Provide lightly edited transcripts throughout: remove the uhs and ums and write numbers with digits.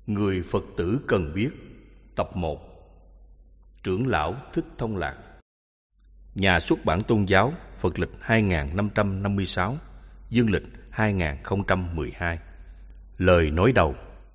Người Phật tử cần biết. Tập 1. Trưởng lão Thích Thông Lạc. Nhà xuất bản Tôn giáo, Phật lịch 2556, Dương lịch 2012. Lời nói đầu.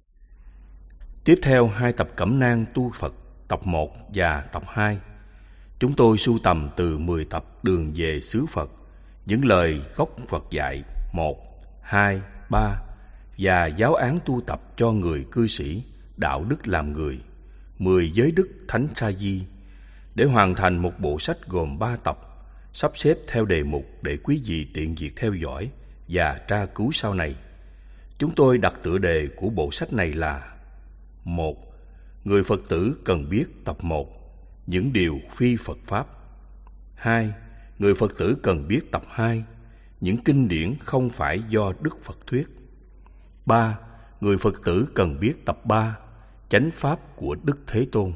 Tiếp theo hai tập Cẩm nang tu Phật, tập 1 và tập 2, chúng tôi sưu tầm từ 10 tập Đường về xứ Phật, những lời gốc Phật dạy 1, 2, 3 và giáo án tu tập cho người cư sĩ, đạo đức làm người, 10 giới đức Thánh Sa Di, để hoàn thành một bộ sách gồm 3 tập, sắp xếp theo đề mục để quý vị tiện việc theo dõi và tra cứu sau này. Chúng tôi đặt tựa đề của bộ sách này là: 1. Người Phật tử cần biết tập 1, những điều phi Phật Pháp. 2. Người Phật tử cần biết tập 2, những kinh điển không phải do Đức Phật thuyết. 3. Người Phật tử cần biết tập 3, chánh pháp của Đức Thế Tôn.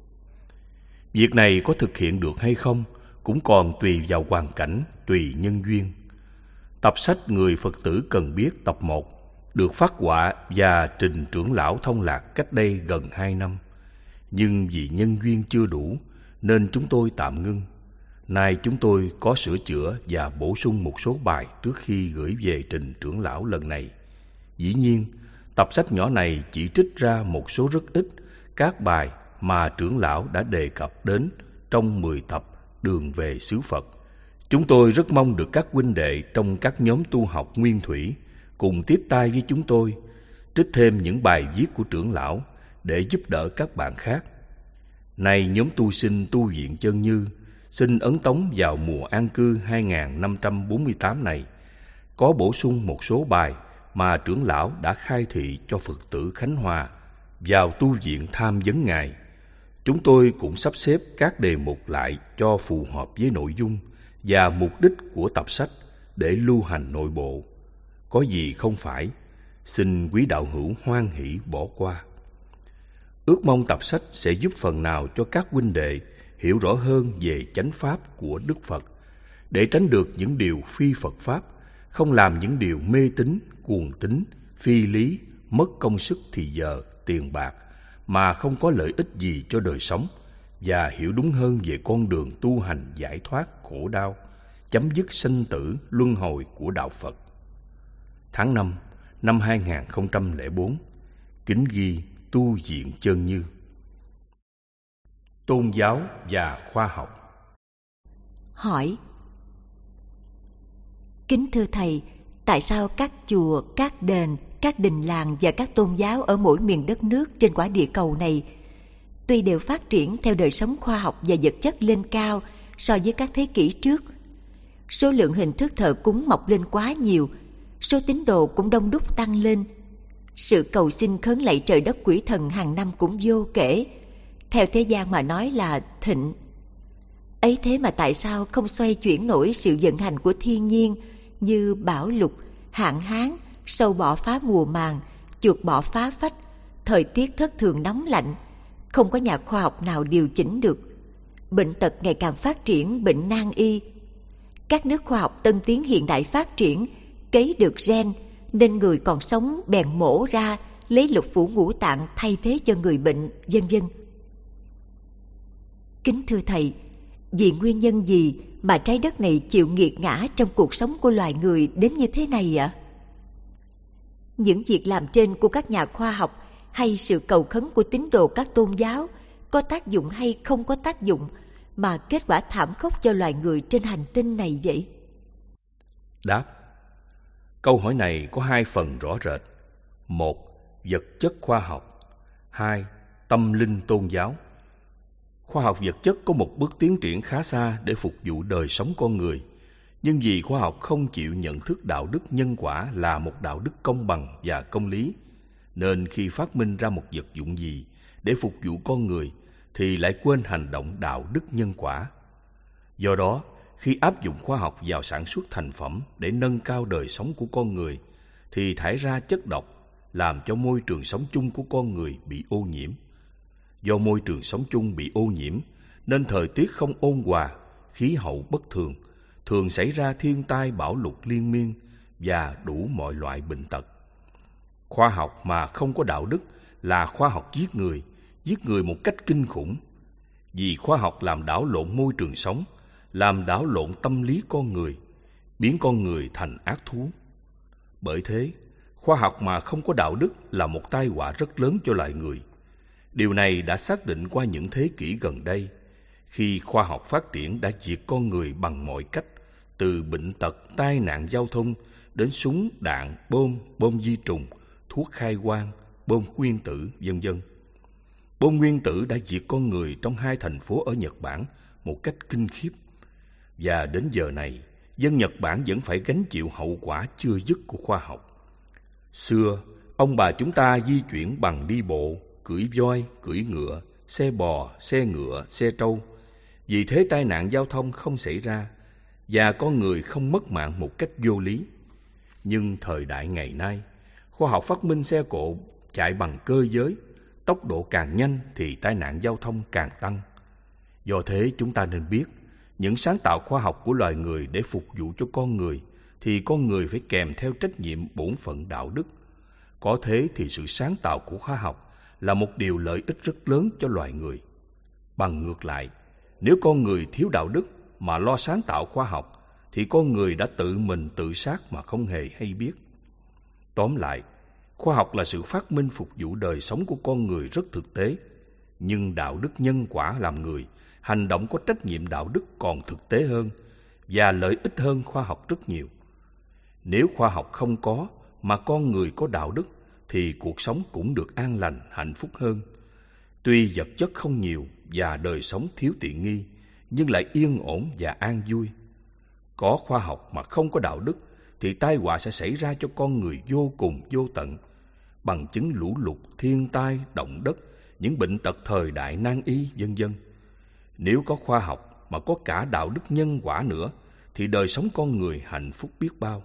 Việc này có thực hiện được hay không cũng còn tùy vào hoàn cảnh, tùy nhân duyên. Tập sách Người Phật tử cần biết tập 1 được phát họa và trình trưởng lão Thông Lạc cách đây gần 2 năm. Nhưng vì nhân duyên chưa đủ nên chúng tôi tạm ngưng. Nay chúng tôi có sửa chữa và bổ sung một số bài trước khi gửi về trình trưởng lão lần này. Dĩ nhiên, tập sách nhỏ này chỉ trích ra một số rất ít các bài mà trưởng lão đã đề cập đến trong 10 tập Đường về xứ Phật. Chúng tôi rất mong được các huynh đệ trong các nhóm tu học nguyên thủy cùng tiếp tay với chúng tôi, trích thêm những bài viết của trưởng lão để giúp đỡ các bạn khác. Nay nhóm tu sinh tu viện Chân Như xin ấn tống vào mùa an cư 2548 này, có bổ sung một số bài mà trưởng lão đã khai thị cho Phật tử Khánh Hòa vào tu viện tham vấn Ngài. Chúng tôi cũng sắp xếp các đề mục lại cho phù hợp với nội dung và mục đích của tập sách để lưu hành nội bộ. Có gì không phải, xin quý đạo hữu hoan hỷ bỏ qua. Ước mong tập sách sẽ giúp phần nào cho các huynh đệ hiểu rõ hơn về chánh pháp của Đức Phật, để tránh được những điều phi Phật Pháp, không làm những điều mê tín, cuồng tín, phi lý, mất công sức thì giờ, tiền bạc, mà không có lợi ích gì cho đời sống, và hiểu đúng hơn về con đường tu hành giải thoát khổ đau, chấm dứt sanh tử luân hồi của đạo Phật. Tháng 5 năm 2004, kính ghi tu viện Chân Như. Tôn giáo và khoa học. Hỏi: kính thưa Thầy, tại sao các chùa, các đền, các đình làng và các tôn giáo ở mỗi miền đất nước trên quả địa cầu này tuy đều phát triển theo đời sống khoa học và vật chất lên cao so với các thế kỷ trước, số lượng hình thức thờ cúng mọc lên quá nhiều, số tín đồ cũng đông đúc tăng lên, sự cầu xin khấn lạy trời đất quỷ thần hàng năm cũng vô kể, theo thế gian mà nói là thịnh. Ấy thế mà tại sao không xoay chuyển nổi sự vận hành của thiên nhiên như bão lụt, hạn hán, sâu bọ phá mùa màng, chuột bọ phá phách, thời tiết thất thường nóng lạnh, không có nhà khoa học nào điều chỉnh được. Bệnh tật ngày càng phát triển, bệnh nan y. Các nước khoa học tân tiến hiện đại phát triển, cấy được gen, nên người còn sống bèn mổ ra, lấy lục phủ ngũ tạng thay thế cho người bệnh, vân vân. Kính thưa Thầy, vì nguyên nhân gì mà trái đất này chịu nghiệt ngã trong cuộc sống của loài người đến như thế này ạ? Những việc làm trên của các nhà khoa học hay sự cầu khấn của tín đồ các tôn giáo có tác dụng hay không có tác dụng mà kết quả thảm khốc cho loài người trên hành tinh này vậy? Đáp: câu hỏi này có hai phần rõ rệt. 1. Vật chất khoa học. 2. Tâm linh tôn giáo. Khoa học vật chất có một bước tiến triển khá xa để phục vụ đời sống con người, nhưng vì khoa học không chịu nhận thức đạo đức nhân quả là một đạo đức công bằng và công lý, nên khi phát minh ra một vật dụng gì để phục vụ con người thì lại quên hành động đạo đức nhân quả. Do đó, khi áp dụng khoa học vào sản xuất thành phẩm để nâng cao đời sống của con người thì thải ra chất độc, làm cho môi trường sống chung của con người bị ô nhiễm. Do môi trường sống chung bị ô nhiễm nên thời tiết không ôn hòa, khí hậu bất thường, thường xảy ra thiên tai bão lụt liên miên và đủ mọi loại bệnh tật. Khoa học mà không có đạo đức là khoa học giết người một cách kinh khủng. Vì khoa học làm đảo lộn môi trường sống, làm đảo lộn tâm lý con người, biến con người thành ác thú. Bởi thế, khoa học mà không có đạo đức là một tai họa rất lớn cho loài người. Điều này đã xác định qua những thế kỷ gần đây, khi khoa học phát triển đã diệt con người bằng mọi cách, từ bệnh tật, tai nạn giao thông đến súng, đạn, bom di trùng, thuốc khai quang, bom nguyên tử, vân vân. Bom nguyên tử đã diệt con người trong 2 thành phố ở Nhật Bản một cách kinh khiếp. Và đến giờ này, dân Nhật Bản vẫn phải gánh chịu hậu quả chưa dứt của khoa học. Xưa, ông bà chúng ta di chuyển bằng đi bộ, cưỡi voi, cưỡi ngựa, xe bò, xe ngựa, xe trâu. Vì thế tai nạn giao thông không xảy ra và con người không mất mạng một cách vô lý. Nhưng thời đại ngày nay, khoa học phát minh xe cộ chạy bằng cơ giới, tốc độ càng nhanh thì tai nạn giao thông càng tăng. Do thế chúng ta nên biết, những sáng tạo khoa học của loài người để phục vụ cho con người thì con người phải kèm theo trách nhiệm bổn phận đạo đức. Có thế thì sự sáng tạo của khoa học là một điều lợi ích rất lớn cho loài người. Bằng ngược lại, nếu con người thiếu đạo đức mà lo sáng tạo khoa học thì con người đã tự mình tự sát mà không hề hay biết. Tóm lại, khoa học là sự phát minh phục vụ đời sống của con người rất thực tế, nhưng đạo đức nhân quả làm người, hành động có trách nhiệm đạo đức còn thực tế hơn và lợi ích hơn khoa học rất nhiều. Nếu khoa học không có mà con người có đạo đức thì cuộc sống cũng được an lành, hạnh phúc hơn. Tuy vật chất không nhiều và đời sống thiếu tiện nghi, nhưng lại yên ổn và an vui. Có khoa học mà không có đạo đức thì tai họa sẽ xảy ra cho con người vô cùng vô tận, bằng chứng lũ lụt, thiên tai, động đất, những bệnh tật thời đại nan y, vân vân. Nếu có khoa học mà có cả đạo đức nhân quả nữa thì đời sống con người hạnh phúc biết bao.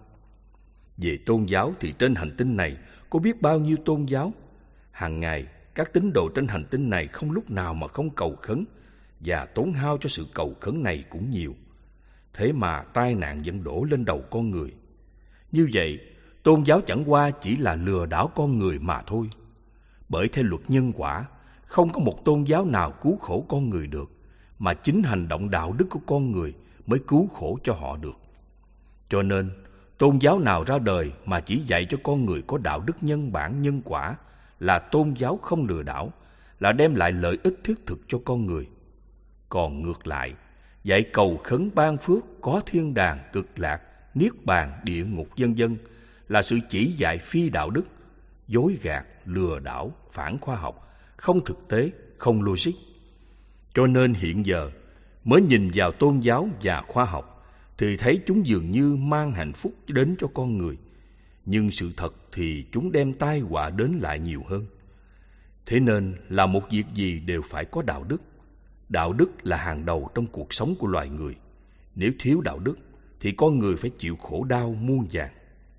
Về tôn giáo thì trên hành tinh này có biết bao nhiêu tôn giáo. Hàng ngày, các tín đồ trên hành tinh này không lúc nào mà không cầu khấn, và tốn hao cho sự cầu khấn này cũng nhiều. Thế mà tai nạn vẫn đổ lên đầu con người. Như vậy, tôn giáo chẳng qua chỉ là lừa đảo con người mà thôi. Bởi theo luật nhân quả, không có một tôn giáo nào cứu khổ con người được, mà chính hành động đạo đức của con người mới cứu khổ cho họ được. Cho nên, tôn giáo nào ra đời mà chỉ dạy cho con người có đạo đức nhân bản nhân quả là tôn giáo không lừa đảo, là đem lại lợi ích thiết thực cho con người. Còn ngược lại, dạy cầu khấn ban phước, có thiên đàng, cực lạc, niết bàn, địa ngục vân vân là sự chỉ dạy phi đạo đức, dối gạt, lừa đảo, phản khoa học, không thực tế, không logic. Cho nên hiện giờ mới nhìn vào tôn giáo và khoa học thì thấy chúng dường như mang hạnh phúc đến cho con người, nhưng sự thật thì chúng đem tai họa đến lại nhiều hơn. Thế nên là một việc gì đều phải có đạo đức. Đạo đức là hàng đầu trong cuộc sống của loài người. Nếu thiếu đạo đức thì con người phải chịu khổ đau muôn vàn.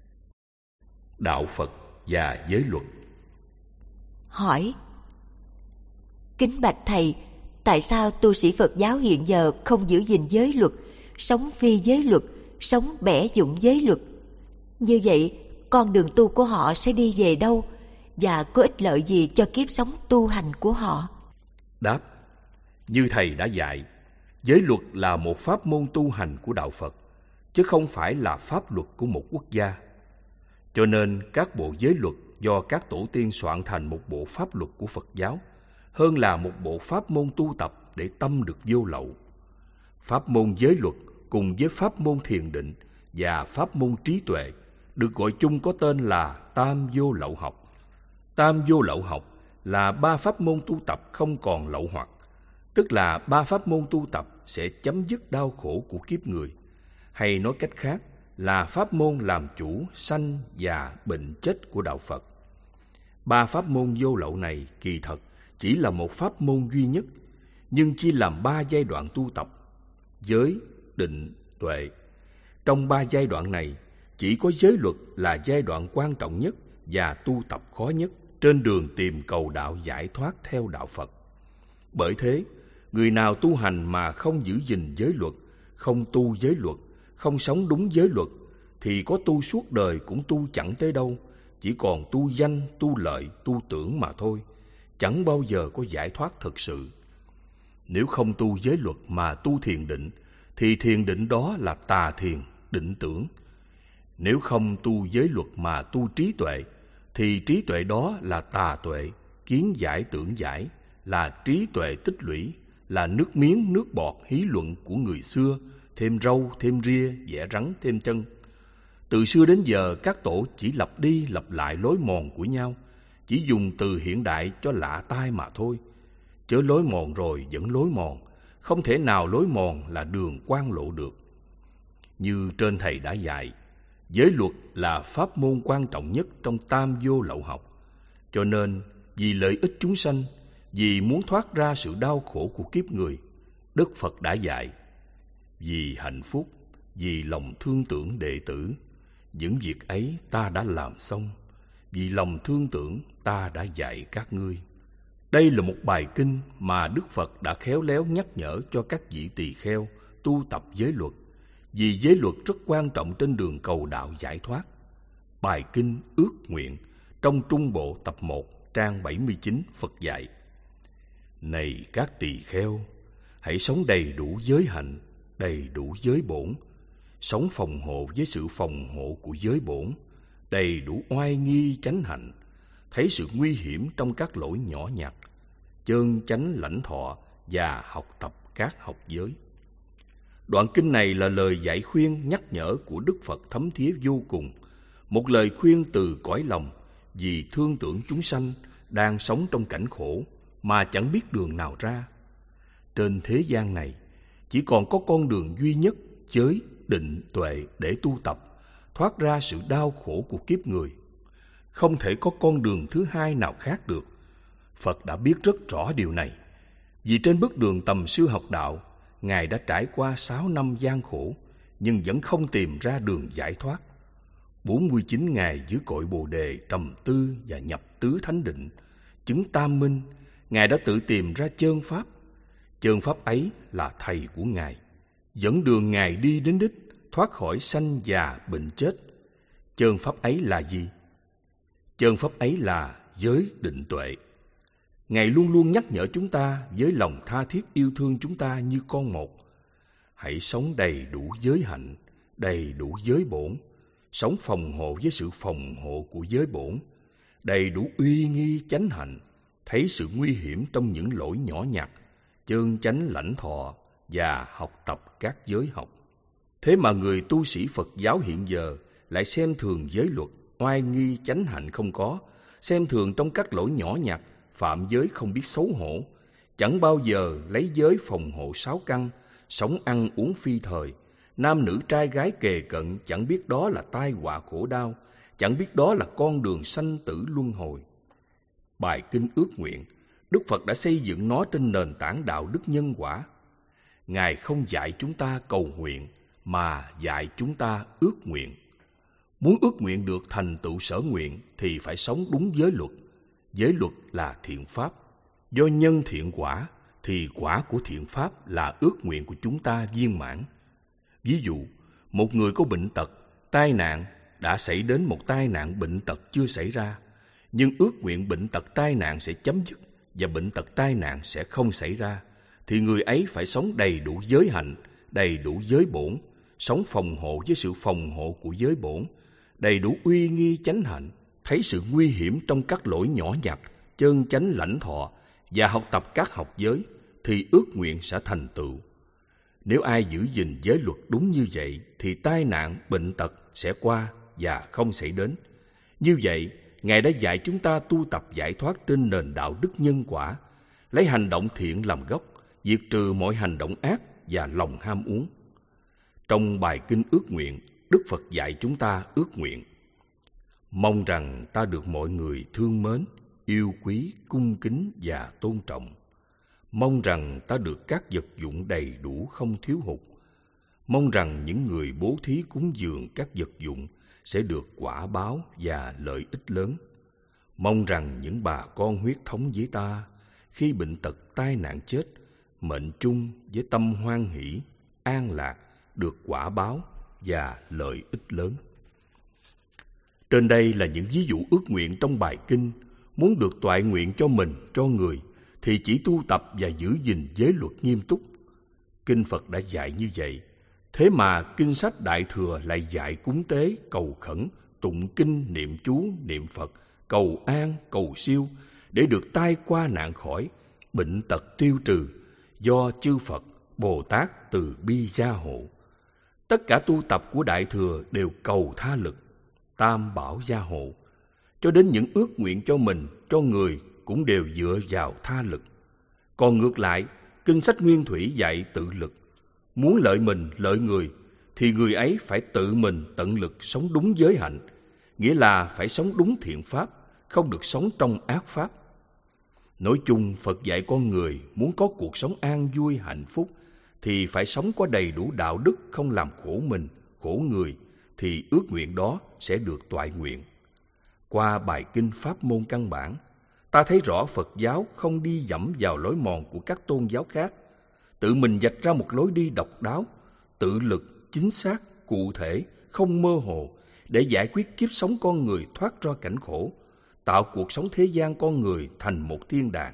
Đạo Phật và giới luật. Hỏi: Kính bạch thầy, tại sao tu sĩ Phật giáo hiện giờ không giữ gìn giới luật, sống phi giới luật, sống bẻ dụng giới luật? Như vậy, con đường tu của họ sẽ đi về đâu và có ích lợi gì cho kiếp sống tu hành của họ? Đáp: như thầy đã dạy, giới luật là một pháp môn tu hành của đạo Phật, chứ không phải là pháp luật của một quốc gia. Cho nên các bộ giới luật do các tổ tiên soạn thành một bộ pháp luật của Phật giáo, hơn là một bộ pháp môn tu tập để tâm được vô lậu. Pháp môn giới luật cùng với pháp môn thiền định và pháp môn trí tuệ được gọi chung có tên là Tam Vô Lậu học. Tam Vô Lậu học là 3 pháp môn tu tập không còn lậu hoặc, tức là 3 pháp môn tu tập sẽ chấm dứt đau khổ của kiếp người, hay nói cách khác là pháp môn làm chủ sanh già bệnh chết của đạo Phật. 3 pháp môn vô lậu này kỳ thật chỉ là một pháp môn duy nhất, nhưng chia làm 3 giai đoạn tu tập: giới, định, tuệ. Trong 3 giai đoạn này, chỉ có giới luật là giai đoạn quan trọng nhất và tu tập khó nhất trên đường tìm cầu đạo giải thoát theo đạo Phật. Bởi thế, người nào tu hành mà không giữ gìn giới luật, không tu giới luật, không sống đúng giới luật, thì có tu suốt đời cũng tu chẳng tới đâu, chỉ còn tu danh, tu lợi, tu tưởng mà thôi, chẳng bao giờ có giải thoát thật sự. Nếu không tu giới luật mà tu thiền định, thì thiền định đó là tà thiền, định tưởng. Nếu không tu giới luật mà tu trí tuệ, thì trí tuệ đó là tà tuệ, kiến giải tưởng giải, là trí tuệ tích lũy, là nước miếng nước bọt hí luận của người xưa, thêm râu, thêm ria, vẽ rắn, thêm chân. Từ xưa đến giờ, các tổ chỉ lặp đi lặp lại lối mòn của nhau, chỉ dùng từ hiện đại cho lạ tai mà thôi. Chớ lối mòn rồi vẫn lối mòn, không thể nào lối mòn là đường quan lộ được. Như trên thầy đã dạy, giới luật là pháp môn quan trọng nhất trong tam vô lậu học. Cho nên, vì lợi ích chúng sanh, vì muốn thoát ra sự đau khổ của kiếp người, Đức Phật đã dạy, vì hạnh phúc, vì lòng thương tưởng đệ tử, những việc ấy ta đã làm xong, vì lòng thương tưởng ta đã dạy các ngươi. Đây là một bài kinh mà Đức Phật đã khéo léo nhắc nhở cho các vị tỳ kheo tu tập giới luật, vì giới luật rất quan trọng trên đường cầu đạo giải thoát. Bài kinh ước nguyện trong Trung Bộ tập 1 trang 79 Phật dạy: Này các tỳ kheo, hãy sống đầy đủ giới hạnh, đầy đủ giới bổn, sống phòng hộ với sự phòng hộ của giới bổn, đầy đủ oai nghi chánh hạnh, thấy sự nguy hiểm trong các lỗi nhỏ nhặt, chơn chánh lãnh thọ và học tập các học giới. Đoạn kinh này là lời dạy khuyên nhắc nhở của Đức Phật thấm thía vô cùng, một lời khuyên từ cõi lòng, vì thương tưởng chúng sanh đang sống trong cảnh khổ mà chẳng biết đường nào ra. Trên thế gian này, chỉ còn có con đường duy nhất, giới, định, tuệ để tu tập, thoát ra sự đau khổ của kiếp người. Không thể có con đường thứ hai nào khác được. Phật đã biết rất rõ điều này, vì trên bước đường tầm sư học đạo, Ngài đã trải qua 6 năm gian khổ, nhưng vẫn không tìm ra đường giải thoát. 49 ngày dưới cội Bồ Đề trầm tư và nhập tứ thánh định, chứng tam minh, Ngài đã tự tìm ra chơn pháp. Chơn pháp ấy là thầy của Ngài, dẫn đường Ngài đi đến đích, thoát khỏi sanh già bệnh chết. Chơn pháp ấy là gì? Chơn pháp ấy là giới định tuệ. Ngài luôn luôn nhắc nhở chúng ta với lòng tha thiết yêu thương chúng ta như con một. Hãy sống đầy đủ giới hạnh, đầy đủ giới bổn, sống phòng hộ với sự phòng hộ của giới bổn, đầy đủ uy nghi chánh hạnh, thấy sự nguy hiểm trong những lỗi nhỏ nhặt, chơn chánh lãnh thọ và học tập các giới học. Thế mà người tu sĩ Phật giáo hiện giờ lại xem thường giới luật, oai nghi chánh hạnh không có, xem thường trong các lỗi nhỏ nhặt, phạm giới không biết xấu hổ, chẳng bao giờ lấy giới phòng hộ 6 căn, sống ăn uống phi thời, nam nữ trai gái kề cận chẳng biết đó là tai họa khổ đau, chẳng biết đó là con đường sanh tử luân hồi. Bài kinh ước nguyện, Đức Phật đã xây dựng nó trên nền tảng đạo đức nhân quả. Ngài không dạy chúng ta cầu nguyện, mà dạy chúng ta ước nguyện. Muốn ước nguyện được thành tựu sở nguyện thì phải sống đúng giới luật. Giới luật là thiện pháp. Do nhân thiện quả, thì quả của thiện pháp là ước nguyện của chúng ta viên mãn. Ví dụ, một người có bệnh tật, tai nạn, đã xảy đến một tai nạn bệnh tật chưa xảy ra, nhưng ước nguyện bệnh tật tai nạn sẽ chấm dứt và bệnh tật tai nạn sẽ không xảy ra, thì người ấy phải sống đầy đủ giới hạnh, đầy đủ giới bổn, sống phòng hộ với sự phòng hộ của giới bổn, đầy đủ uy nghi chánh hạnh, thấy sự nguy hiểm trong các lỗi nhỏ nhặt, chơn chánh lãnh thọ và học tập các học giới, thì ước nguyện sẽ thành tựu. Nếu ai giữ gìn giới luật đúng như vậy, thì tai nạn, bệnh tật sẽ qua và không xảy đến. Như vậy, Ngài đã dạy chúng ta tu tập giải thoát trên nền đạo đức nhân quả, lấy hành động thiện làm gốc, diệt trừ mọi hành động ác và lòng ham muốn. Trong bài kinh ước nguyện, Đức Phật dạy chúng ta ước nguyện: mong rằng ta được mọi người thương mến, yêu quý, cung kính và tôn trọng. Mong rằng ta được các vật dụng đầy đủ không thiếu hụt. Mong rằng những người bố thí cúng dường các vật dụng sẽ được quả báo và lợi ích lớn. Mong rằng những bà con huyết thống với ta, khi bệnh tật tai nạn chết, mệnh chung với tâm hoan hỷ, an lạc, được quả báo và lợi ích lớn. Trên đây là những ví dụ ước nguyện trong bài kinh, Muốn được toại nguyện cho mình, cho người, thì chỉ tu tập và giữ gìn giới luật nghiêm túc. Kinh Phật đã dạy như vậy. Thế mà kinh sách Đại Thừa lại dạy cúng tế, cầu khẩn, tụng kinh, niệm chú, niệm Phật, cầu an, cầu siêu, để được tai qua nạn khỏi, bệnh tật tiêu trừ, do chư Phật, Bồ Tát từ bi gia hộ. Tất cả tu tập của Đại Thừa đều cầu tha lực, tam bảo gia hộ. Cho đến những ước nguyện cho mình, cho người cũng đều dựa vào tha lực. Còn ngược lại, kinh sách Nguyên Thủy dạy tự lực. Muốn lợi mình, lợi người, thì người ấy phải tự mình tận lực sống đúng giới hạnh, nghĩa là phải sống đúng thiện pháp, không được sống trong ác pháp. Nói chung, Phật dạy con người muốn có cuộc sống an vui, hạnh phúc, thì phải sống có đầy đủ đạo đức, không làm khổ mình, khổ người, thì ước nguyện đó sẽ được toại nguyện. Qua bài kinh Pháp môn căn bản, ta thấy rõ Phật giáo không đi dẫm vào lối mòn của các tôn giáo khác, tự mình vạch ra một lối đi độc đáo, tự lực, chính xác, cụ thể, không mơ hồ, để giải quyết kiếp sống con người thoát ra cảnh khổ, tạo cuộc sống thế gian con người thành một thiên đàng.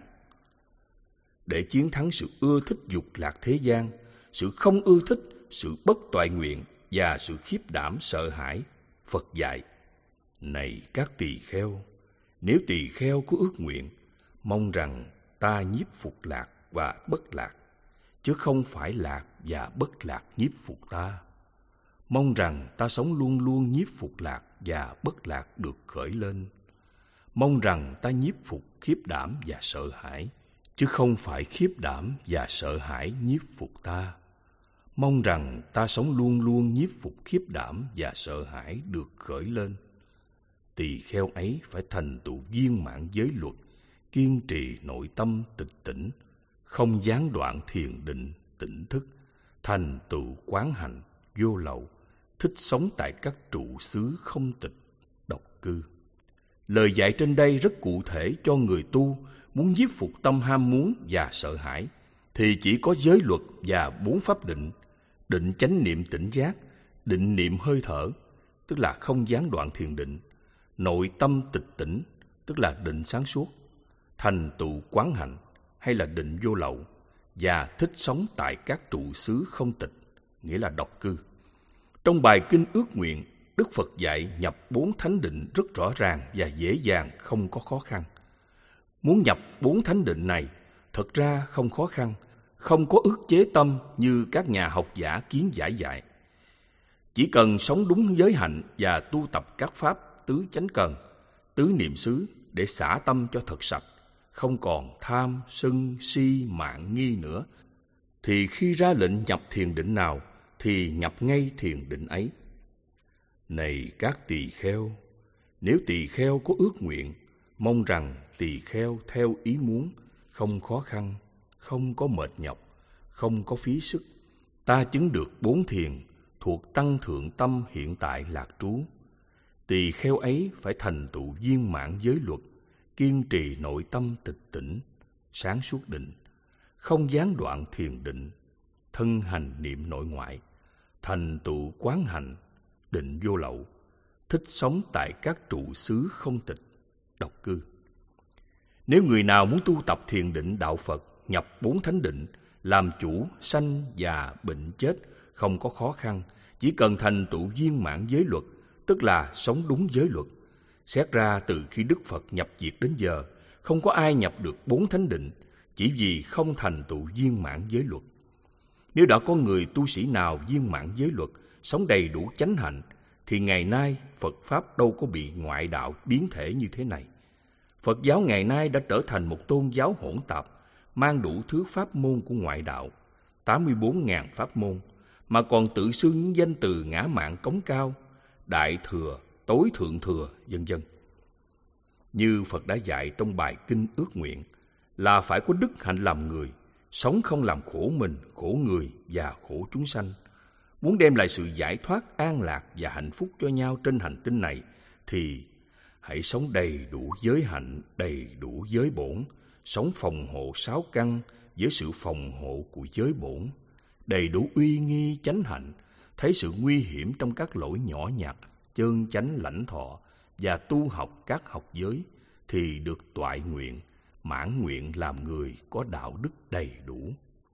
Để chiến thắng sự ưa thích dục lạc thế gian, sự không ưa thích, sự bất toại nguyện và sự khiếp đảm sợ hãi, Phật dạy: này các tỳ kheo, nếu tỳ kheo có ước nguyện, mong rằng ta nhiếp phục lạc và bất lạc, chứ không phải lạc và bất lạc nhiếp phục ta. Mong rằng ta sống luôn luôn nhiếp phục lạc và bất lạc được khởi lên. Mong rằng ta nhiếp phục khiếp đảm và sợ hãi, chứ không phải khiếp đảm và sợ hãi nhiếp phục ta. Mong rằng ta sống luôn luôn nhiếp phục khiếp đảm và sợ hãi được khởi lên. Tỳ kheo ấy phải thành tựu viên mãn giới luật, kiên trì nội tâm tịch tỉnh, không gián đoạn thiền định, tỉnh thức, thành tựu quán hạnh, vô lậu, thích sống tại các trụ xứ không tịch, độc cư. Lời dạy trên đây rất cụ thể cho người tu muốn nhiếp phục tâm ham muốn và sợ hãi, thì chỉ có giới luật và 4 pháp định: định chánh niệm tỉnh giác, định niệm hơi thở, tức là không gián đoạn thiền định; nội tâm tịch tỉnh, tức là định sáng suốt; thành tựu quán hạnh, hay là định vô lậu; và thích sống tại các trụ xứ không tịch, nghĩa là độc cư. Trong bài kinh ước nguyện, Đức Phật dạy nhập 4 thánh định rất rõ ràng và dễ dàng, không có khó khăn. Muốn nhập 4 thánh định này thật ra không khó khăn, không có ức chế tâm như các nhà học giả kiến giải dạy. Chỉ cần sống đúng giới hạnh và tu tập các pháp tứ chánh cần, tứ niệm xứ để xả tâm cho thật sạch, không còn tham, sân, si, mạn, nghi nữa, thì khi ra lệnh nhập thiền định nào thì nhập ngay thiền định ấy. Này các tỳ kheo, nếu tỳ kheo có ước nguyện, mong rằng tỳ kheo theo ý muốn, không khó khăn, không có mệt nhọc, không có phí sức, ta chứng được 4 thiền thuộc tăng thượng tâm hiện tại lạc trú. Tỳ kheo ấy phải thành tựu viên mãn giới luật, kiên trì nội tâm tịch tỉnh, sáng suốt định, không gián đoạn thiền định, thân hành niệm nội ngoại, thành tựu quán hạnh, định vô lậu, thích sống tại các trụ xứ không tịch, độc cư. Nếu người nào muốn tu tập thiền định đạo Phật, nhập 4 thánh định, làm chủ sanh già bệnh chết, không có khó khăn, chỉ cần thành tựu viên mãn giới luật, tức là sống đúng giới luật. Xét ra từ khi Đức Phật nhập diệt đến giờ, không có ai nhập được 4 thánh định, chỉ vì không thành tựu viên mãn giới luật. Nếu đã có người tu sĩ nào viên mãn giới luật, sống đầy đủ chánh hạnh, thì ngày nay Phật Pháp đâu có bị ngoại đạo biến thể như thế này. Phật giáo ngày nay đã trở thành một tôn giáo hỗn tạp, mang đủ thứ pháp môn của ngoại đạo, 84.000 pháp môn, mà còn tự xưng những danh từ ngã mạn cống cao, đại thừa, tối thượng thừa, vân vân. Như Phật đã dạy trong bài kinh ước nguyện, là phải có đức hạnh làm người, sống không làm khổ mình, khổ người và khổ chúng sanh. Muốn đem lại sự giải thoát, an lạc và hạnh phúc cho nhau trên hành tinh này, thì hãy sống đầy đủ giới hạnh, đầy đủ giới bổn, sống phòng hộ 6 căn với sự phòng hộ của giới bổn, đầy đủ uy nghi chánh hạnh, thấy sự nguy hiểm trong các lỗi nhỏ nhặt, chơn chánh lãnh thọ và tu học các học giới, thì được toại nguyện, mãn nguyện làm người có đạo đức đầy đủ.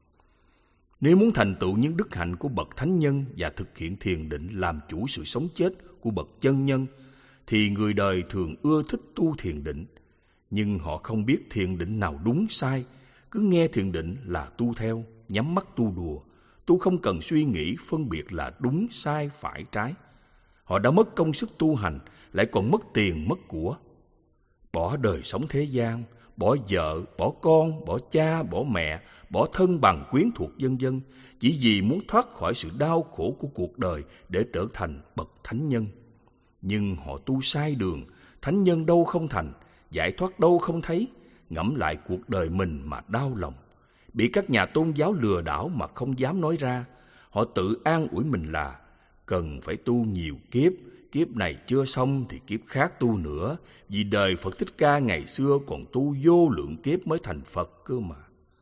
Nếu muốn thành tựu những đức hạnh của bậc thánh nhân và thực hiện thiền định làm chủ sự sống chết của bậc chân nhân, thì người đời thường ưa thích tu thiền định, nhưng họ không biết thiền định nào đúng sai, cứ nghe thiền định là tu theo, nhắm mắt tu đùa, tu không cần suy nghĩ phân biệt là đúng sai phải trái. Họ đã mất công sức tu hành, lại còn mất tiền mất của, bỏ đời sống thế gian, bỏ vợ, bỏ con, bỏ cha, bỏ mẹ, bỏ thân bằng quyến thuộc vân vân, chỉ vì muốn thoát khỏi sự đau khổ của cuộc đời để trở thành bậc thánh nhân. Nhưng họ tu sai đường, thánh nhân đâu không thành, giải thoát đâu không thấy, ngẫm lại cuộc đời mình mà đau lòng. Bị các nhà tôn giáo lừa đảo mà không dám nói ra, họ tự an ủi mình là cần phải tu nhiều kiếp, kiếp này chưa xong thì kiếp khác tu nữa, vì đời Phật Thích Ca ngày xưa còn tu vô lượng kiếp mới thành Phật cơ mà.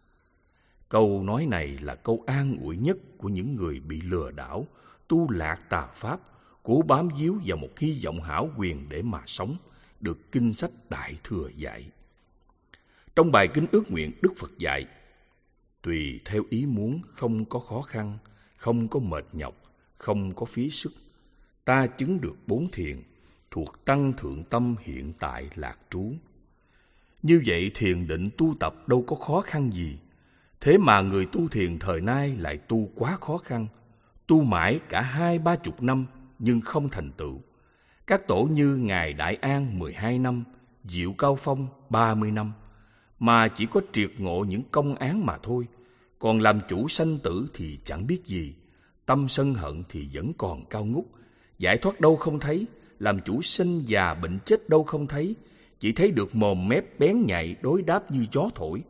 Câu nói này là câu an ủi nhất của những người bị lừa đảo, tu lạc tà pháp, cố bám víu vào một hy vọng hão quyền để mà sống, được kinh sách Đại Thừa dạy. Trong bài Kinh Ước Nguyện, Đức Phật dạy: tùy theo ý muốn, không có khó khăn, không có mệt nhọc, không có phí sức, ta chứng được 4 thiền, thuộc tăng thượng tâm hiện tại lạc trú. Như vậy thiền định tu tập đâu có khó khăn gì, thế mà người tu thiền thời nay lại tu quá khó khăn, tu mãi cả 20-30 năm nhưng không thành tựu. Các tổ như Ngài Đại An 12 năm, Diệu Cao Phong 30 năm, mà chỉ có triệt ngộ những công án mà thôi, còn làm chủ sanh tử thì chẳng biết gì, tâm sân hận thì vẫn còn cao ngút, giải thoát đâu không thấy, làm chủ sinh già bệnh chết đâu không thấy, chỉ thấy được mồm mép bén nhạy đối đáp như gió thổi.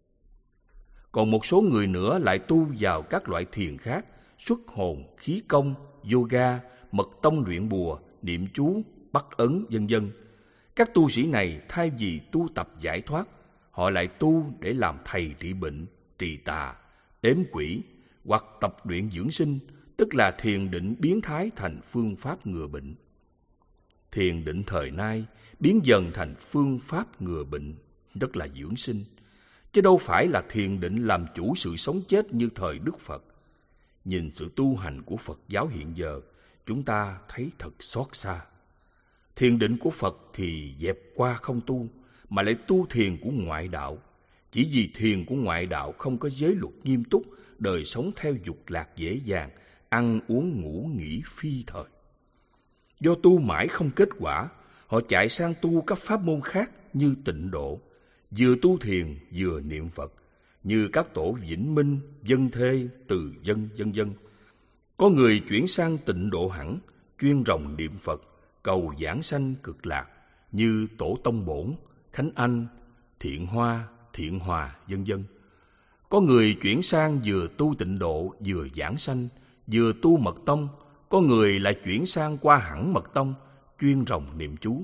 Còn một số người nữa lại tu vào các loại thiền khác, xuất hồn, khí công, yoga, mật tông luyện bùa, niệm chú, bắt ấn, vân vân. Các tu sĩ này thay vì tu tập giải thoát, họ lại tu để làm thầy trị bệnh, trì tà, ếm quỷ, hoặc tập luyện dưỡng sinh, tức là thiền định biến thái thành phương pháp ngừa bệnh. Thiền định thời nay biến dần thành phương pháp ngừa bệnh, tức là dưỡng sinh, chứ đâu phải là thiền định làm chủ sự sống chết như thời Đức Phật. Nhìn sự tu hành của Phật giáo hiện giờ, chúng ta thấy thật xót xa. Thiền định của Phật thì dẹp qua không tu, mà lại tu thiền của ngoại đạo. Chỉ vì thiền của ngoại đạo không có giới luật nghiêm túc, đời sống theo dục lạc dễ dàng, ăn uống ngủ nghỉ phi thời. Do tu mãi không kết quả, họ chạy sang tu các pháp môn khác như tịnh độ, vừa tu thiền vừa niệm Phật, như các tổ Vĩnh Minh, Dân Thê, Từ Dân, vân vân. Có người chuyển sang tịnh độ hẳn, chuyên ròng niệm Phật, cầu giảng sanh cực lạc, như Tổ Tông Bổn, Khánh Anh, Thiện Hoa, Thiện Hòa, vân vân. Có người chuyển sang vừa tu tịnh độ, vừa giảng sanh, vừa tu mật tông. Có người lại chuyển sang qua hẳn mật tông, chuyên ròng niệm chú.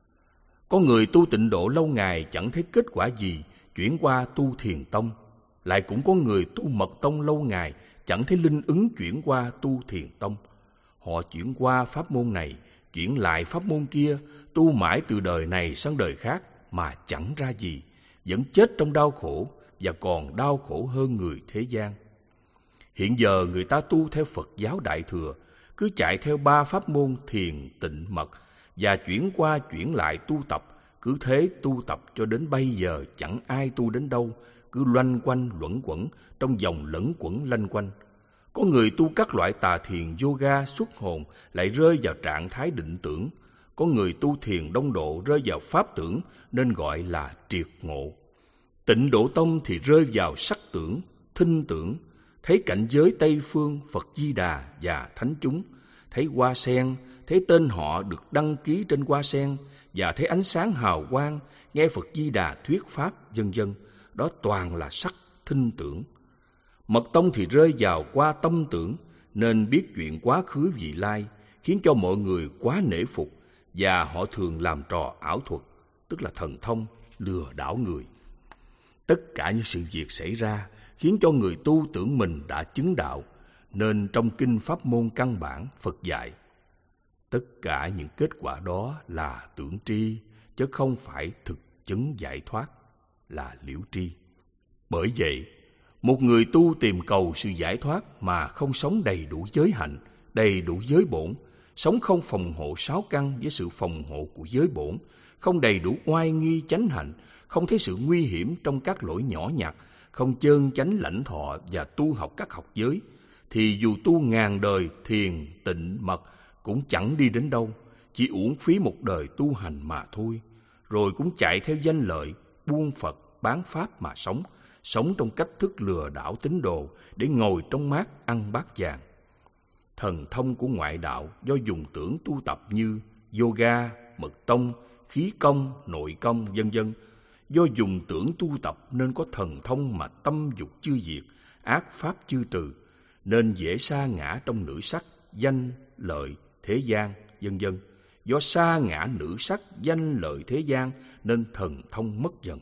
Có người tu tịnh độ lâu ngày chẳng thấy kết quả gì, chuyển qua tu thiền tông. Lại cũng có người tu mật tông lâu ngày chẳng thấy linh ứng, chuyển qua tu thiền tông. Họ chuyển qua pháp môn này, chuyển lại pháp môn kia, tu mãi từ đời này sang đời khác mà chẳng ra gì, vẫn chết trong đau khổ và còn đau khổ hơn người thế gian. Hiện giờ người ta tu theo Phật giáo Đại Thừa, cứ chạy theo 3 pháp môn thiền, tịnh, mật và chuyển qua chuyển lại tu tập, cứ thế tu tập cho đến bây giờ chẳng ai tu đến đâu, cứ loanh quanh luẩn quẩn trong vòng lẫn quẩn lanh quanh. Có người tu các loại tà thiền, yoga, xuất hồn lại rơi vào trạng thái định tưởng. Có người tu thiền đông độ rơi vào pháp tưởng nên gọi là triệt ngộ. Tịnh độ tông thì rơi vào sắc tưởng, thinh tưởng, thấy cảnh giới Tây Phương, Phật Di Đà và thánh chúng, thấy hoa sen, thấy tên họ được đăng ký trên hoa sen và thấy ánh sáng hào quang, nghe Phật Di Đà thuyết pháp, vân vân. Đó toàn là sắc thinh tưởng. Mật tông thì rơi vào qua tâm tưởng, nên biết chuyện quá khứ vị lai, khiến cho mọi người quá nể phục, và họ thường làm trò ảo thuật, tức là thần thông, lừa đảo người. Tất cả những sự việc xảy ra khiến cho người tu tưởng mình đã chứng đạo, nên trong kinh pháp môn căn bản Phật dạy tất cả những kết quả đó là tưởng tri, chứ không phải thực chấn giải thoát là liễu tri. Bởi vậy, một người tu tìm cầu sự giải thoát mà không sống đầy đủ giới hạnh, đầy đủ giới bổn, sống không phòng hộ sáu căn với sự phòng hộ của giới bổn, không đầy đủ oai nghi chánh hạnh, không thấy sự nguy hiểm trong các lỗi nhỏ nhặt, không chơn chánh lãnh thọ và tu học các học giới, thì dù tu ngàn đời thiền tịnh mật cũng chẳng đi đến đâu, chỉ uổng phí một đời tu hành mà thôi. Rồi cũng chạy theo danh lợi, buôn Phật, bán Pháp mà sống trong cách thức lừa đảo tín đồ để ngồi trong mát ăn bát vàng. Thần thông của ngoại đạo do dùng tưởng tu tập như yoga, mật tông, khí công, nội công, vân vân. Do dùng tưởng tu tập nên có thần thông mà tâm dục chưa diệt, ác pháp chưa trừ, nên dễ sa ngã trong nữ sắc, danh, lợi, thế gian, vân vân. Do sa ngã nữ sắc, danh, lợi, thế gian nên thần thông mất dần.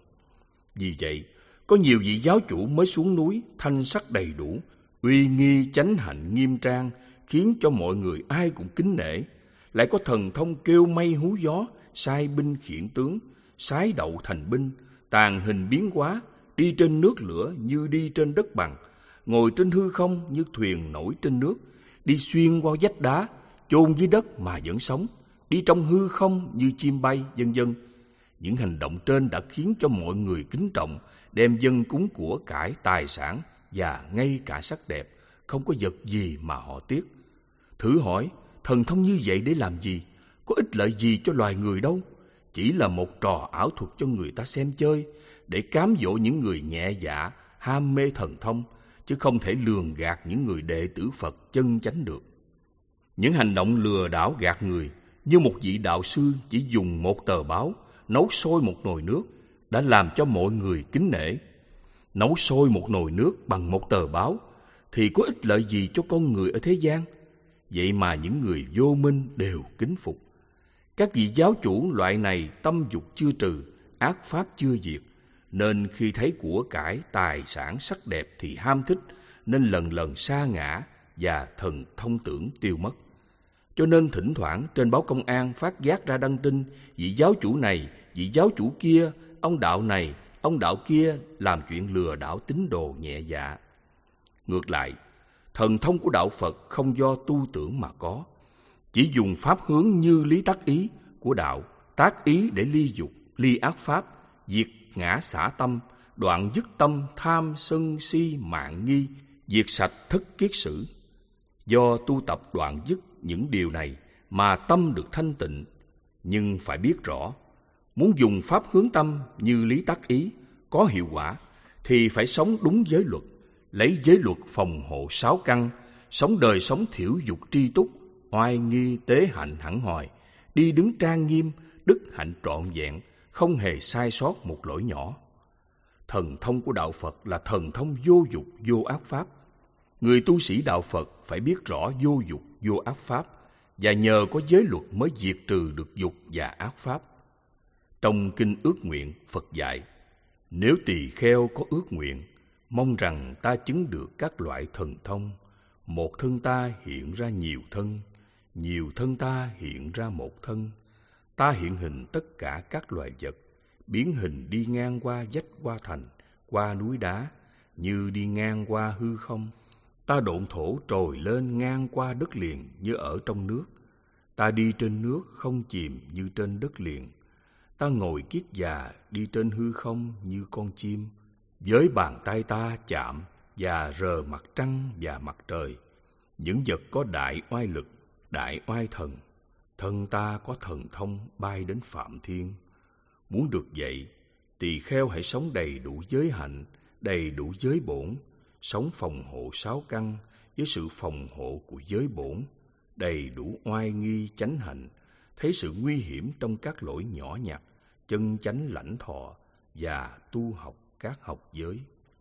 Vì vậy, có nhiều vị giáo chủ mới xuống núi, thanh sắc đầy đủ, uy nghi chánh hạnh nghiêm trang, khiến cho mọi người ai cũng kính nể. Lại có thần thông kêu mây hú gió, sai binh khiển tướng, sái đậu thành binh, tàn hình biến hóa, đi trên nước lửa như đi trên đất bằng, ngồi trên hư không như thuyền nổi trên nước, đi xuyên qua vách đá, chôn dưới đất mà vẫn sống, đi trong hư không như chim bay, vân vân. Những hành động trên đã khiến cho mọi người kính trọng, đem dâng cúng của cải tài sản và ngay cả sắc đẹp, không có vật gì mà họ tiếc. Thử hỏi, thần thông như vậy để làm gì? Có ích lợi gì cho loài người đâu? Chỉ là một trò ảo thuật cho người ta xem chơi, để cám dỗ những người nhẹ dạ, ham mê thần thông, chứ không thể lường gạt những người đệ tử Phật chân chánh được. Những hành động lừa đảo gạt người, như một vị đạo sư chỉ dùng một tờ báo, nấu sôi một nồi nước, đã làm cho mọi người kính nể. Nấu sôi một nồi nước bằng một tờ báo, thì có ích lợi gì cho con người ở thế gian? Vậy mà những người vô minh đều kính phục. Các vị giáo chủ loại này tâm dục chưa trừ, ác pháp chưa diệt, nên khi thấy của cải, tài sản, sắc đẹp thì ham thích, nên lần lần sa ngã và thần thông tưởng tiêu mất. Cho nên thỉnh thoảng trên báo công an phát giác ra đăng tin, vị giáo chủ này, vị giáo chủ kia, ông đạo này, ông đạo kia làm chuyện lừa đảo tín đồ nhẹ dạ. Ngược lại, thần thông của đạo Phật không do tu tưởng mà có, chỉ dùng pháp hướng như lý tác ý của đạo, tác ý để ly dục, ly ác pháp, diệt ngã xả tâm, đoạn dứt tâm tham sân si mạn nghi, diệt sạch thất kiết sử. Do tu tập đoạn dứt những điều này mà tâm được thanh tịnh. Nhưng phải biết rõ, muốn dùng pháp hướng tâm như lý tác ý có hiệu quả thì phải sống đúng giới luật, lấy giới luật phòng hộ sáu căn, sống đời sống thiểu dục tri túc, oai nghi tế hạnh hẳn hoài, đi đứng trang nghiêm, đức hạnh trọn vẹn, không hề sai sót một lỗi nhỏ. Thần thông của đạo Phật là thần thông vô dục, vô ác pháp. Người tu sĩ đạo Phật phải biết rõ vô dục, vô ác pháp, và nhờ có giới luật mới diệt trừ được dục và ác pháp. Trong Kinh Ước Nguyện, Phật dạy, nếu tỳ kheo có ước nguyện, mong rằng ta chứng được các loại thần thông, một thân ta hiện ra nhiều thân, nhiều thân ta hiện ra một thân. Ta hiện hình tất cả các loài vật, biến hình đi ngang qua vách qua thành, qua núi đá, như đi ngang qua hư không. Ta độn thổ trồi lên ngang qua đất liền như ở trong nước. Ta đi trên nước không chìm như trên đất liền. Ta ngồi kiết già đi trên hư không như con chim. Với bàn tay ta chạm và rờ mặt trăng và mặt trời. Những vật có đại oai lực, đại oai thần. Thân ta có thần thông bay đến phạm thiên. Muốn được vậy, tỳ kheo hãy sống đầy đủ giới hạnh, đầy đủ giới bổn, sống phòng hộ sáu căn với sự phòng hộ của giới bổn, đầy đủ oai nghi chánh hạnh, thấy sự nguy hiểm trong các lỗi nhỏ nhặt, chân chánh lãnh thọ và tu học các học giới.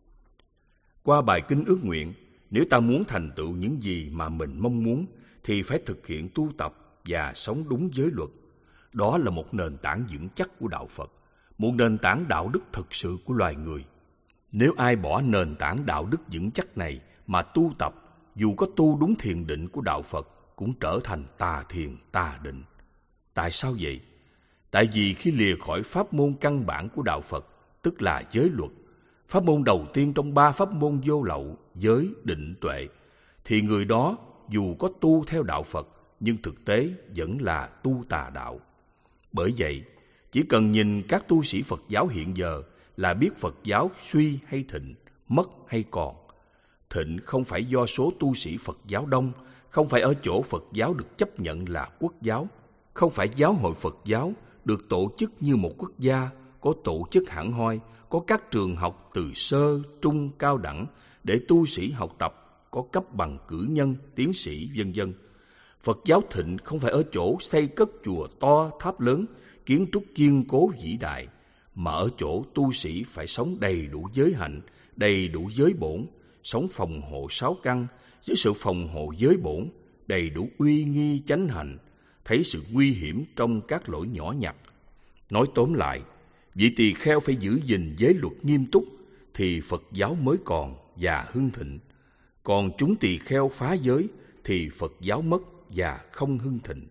Qua bài kinh ước nguyện, nếu ta muốn thành tựu những gì mà mình mong muốn thì phải thực hiện tu tập và sống đúng giới luật. Đó là một nền tảng vững chắc của đạo Phật, một nền tảng đạo đức thực sự của loài người. Nếu ai bỏ nền tảng đạo đức vững chắc này mà tu tập, dù có tu đúng thiền định của đạo Phật cũng trở thành tà thiền, tà định. Tại sao vậy? Tại vì khi lìa khỏi pháp môn căn bản của đạo Phật, tức là giới luật, pháp môn đầu tiên trong 3 pháp môn vô lậu, giới, định, tuệ, thì người đó dù có tu theo đạo Phật, nhưng thực tế vẫn là tu tà đạo. Bởi vậy, chỉ cần nhìn các tu sĩ Phật giáo hiện giờ là biết Phật giáo suy hay thịnh, mất hay còn. Thịnh không phải do số tu sĩ Phật giáo đông, không phải ở chỗ Phật giáo được chấp nhận là quốc giáo, không phải giáo hội Phật giáo được tổ chức như một quốc gia, có tổ chức hẳn hoi, có các trường học từ sơ, trung, cao đẳng để tu sĩ học tập, có cấp bằng cử nhân, tiến sĩ, vân vân. Phật giáo thịnh không phải ở chỗ xây cất chùa to, tháp lớn, kiến trúc kiên cố vĩ đại, mà ở chỗ tu sĩ phải sống đầy đủ giới hạnh, đầy đủ giới bổn, sống phòng hộ 6 căn với sự phòng hộ giới bổn, đầy đủ uy nghi chánh hạnh, thấy sự nguy hiểm trong các lỗi nhỏ nhặt. Nói tóm lại, vị tỳ kheo phải giữ gìn giới luật nghiêm túc thì Phật giáo mới còn và hưng thịnh. Còn chúng tỳ kheo phá giới thì Phật giáo mất và không hưng thịnh.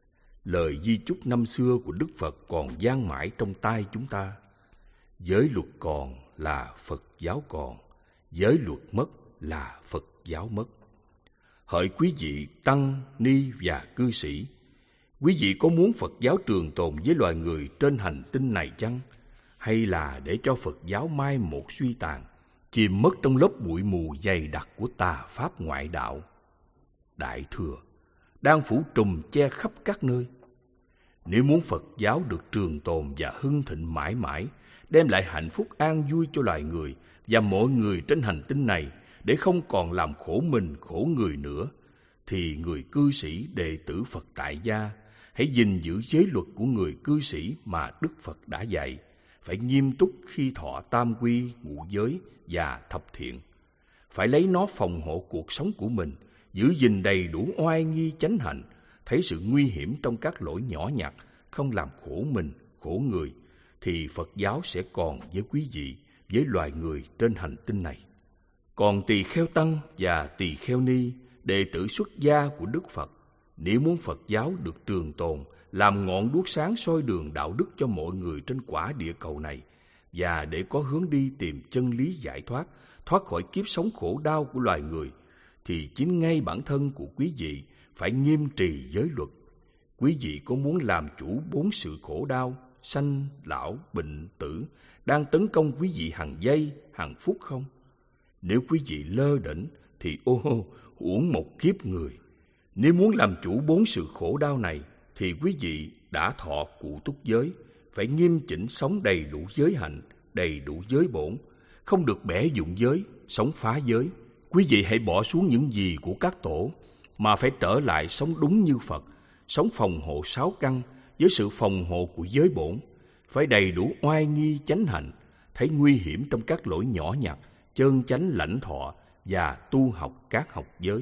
Lời di chúc năm xưa của Đức Phật còn vang mãi trong tai chúng ta. Giới luật còn là Phật giáo còn, giới luật mất là Phật giáo mất. Hỡi quý vị tăng, ni và cư sĩ, quý vị có muốn Phật giáo trường tồn với loài người trên hành tinh này chăng? Hay là để cho Phật giáo mai một suy tàn, chìm mất trong lớp bụi mù dày đặc của tà pháp ngoại đạo? Đại thừa đang phủ trùm che khắp các nơi. Nếu muốn Phật giáo được trường tồn và hưng thịnh mãi mãi, đem lại hạnh phúc an vui cho loài người và mọi người trên hành tinh này, để không còn làm khổ mình khổ người nữa, thì người cư sĩ đệ tử Phật tại gia hãy gìn giữ giới luật của người cư sĩ mà Đức Phật đã dạy, phải nghiêm túc khi thọ tam quy, ngũ giới và thập thiện. Phải lấy nó phòng hộ cuộc sống của mình, giữ gìn đầy đủ oai nghi chánh hạnh, thấy sự nguy hiểm trong các lỗi nhỏ nhặt, không làm khổ mình, khổ người, thì Phật giáo sẽ còn với quý vị, với loài người trên hành tinh này. Còn tỳ kheo tăng và tỳ kheo ni, đệ tử xuất gia của Đức Phật, nếu muốn Phật giáo được trường tồn, làm ngọn đuốc sáng soi đường đạo đức cho mọi người trên quả địa cầu này, và để có hướng đi tìm chân lý giải thoát, thoát khỏi kiếp sống khổ đau của loài người, thì chính ngay bản thân của quý vị phải nghiêm trì giới luật. Quý vị có muốn làm chủ 4 sự khổ đau, sanh, lão, bệnh, tử, đang tấn công quý vị hàng giây, hàng phút không? Nếu quý vị lơ đễnh thì uổng một kiếp người. Nếu muốn làm chủ 4 sự khổ đau này thì quý vị đã thọ cụ túc giới, phải nghiêm chỉnh sống đầy đủ giới hạnh, đầy đủ giới bổn, không được bẻ dụng giới, sống phá giới. Quý vị hãy bỏ xuống những gì của các tổ, mà phải trở lại sống đúng như Phật, sống phòng hộ 6 căn với sự phòng hộ của giới bổn, phải đầy đủ oai nghi chánh hạnh, thấy nguy hiểm trong các lỗi nhỏ nhặt, chân chánh lãnh thọ và tu học các học giới.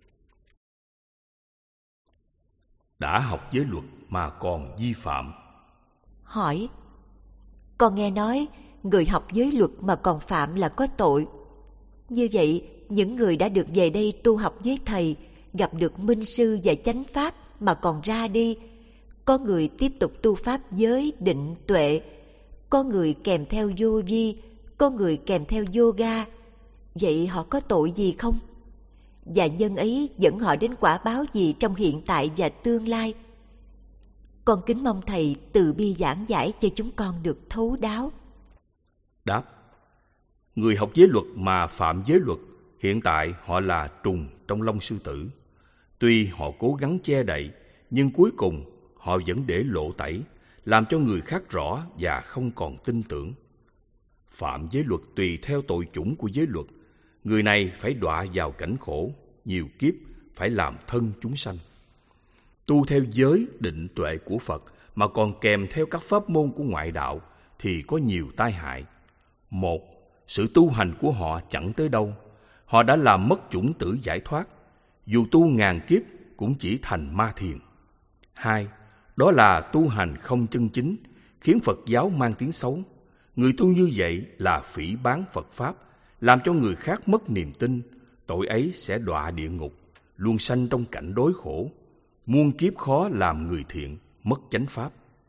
Đã học giới luật mà còn vi phạm. Hỏi: con nghe nói người học giới luật mà còn phạm là có tội. Như vậy, những người đã được về đây tu học với thầy, gặp được minh sư và chánh pháp mà còn ra đi, có người tiếp tục tu pháp giới, định, tuệ, có người kèm theo vô vi, có người kèm theo yoga, vậy họ có tội gì không? Và nhân ấy dẫn họ đến quả báo gì trong hiện tại và tương lai? Con kính mong thầy từ bi giảng giải cho chúng con được thấu đáo. Đáp: người học giới luật mà phạm giới luật, hiện tại họ là trùng trong lông sư tử. Tuy họ cố gắng che đậy, nhưng cuối cùng họ vẫn để lộ tẩy, làm cho người khác rõ và không còn tin tưởng. Phạm giới luật tùy theo tội chủng của giới luật, người này phải đọa vào cảnh khổ, nhiều kiếp phải làm thân chúng sanh. Tu theo giới, định, tuệ của Phật mà còn kèm theo các pháp môn của ngoại đạo thì có nhiều tai hại. Một, sự tu hành của họ chẳng tới đâu. Họ đã làm mất chủng tử giải thoát, dù tu ngàn kiếp cũng chỉ thành ma thiền. Hai, đó là tu hành không chân chính, khiến Phật giáo mang tiếng xấu. Người tu như vậy là phỉ báng Phật Pháp, làm cho người khác mất niềm tin. Tội ấy sẽ đọa địa ngục, luôn sanh trong cảnh đối khổ. Muôn kiếp khó làm người thiện, mất chánh Pháp.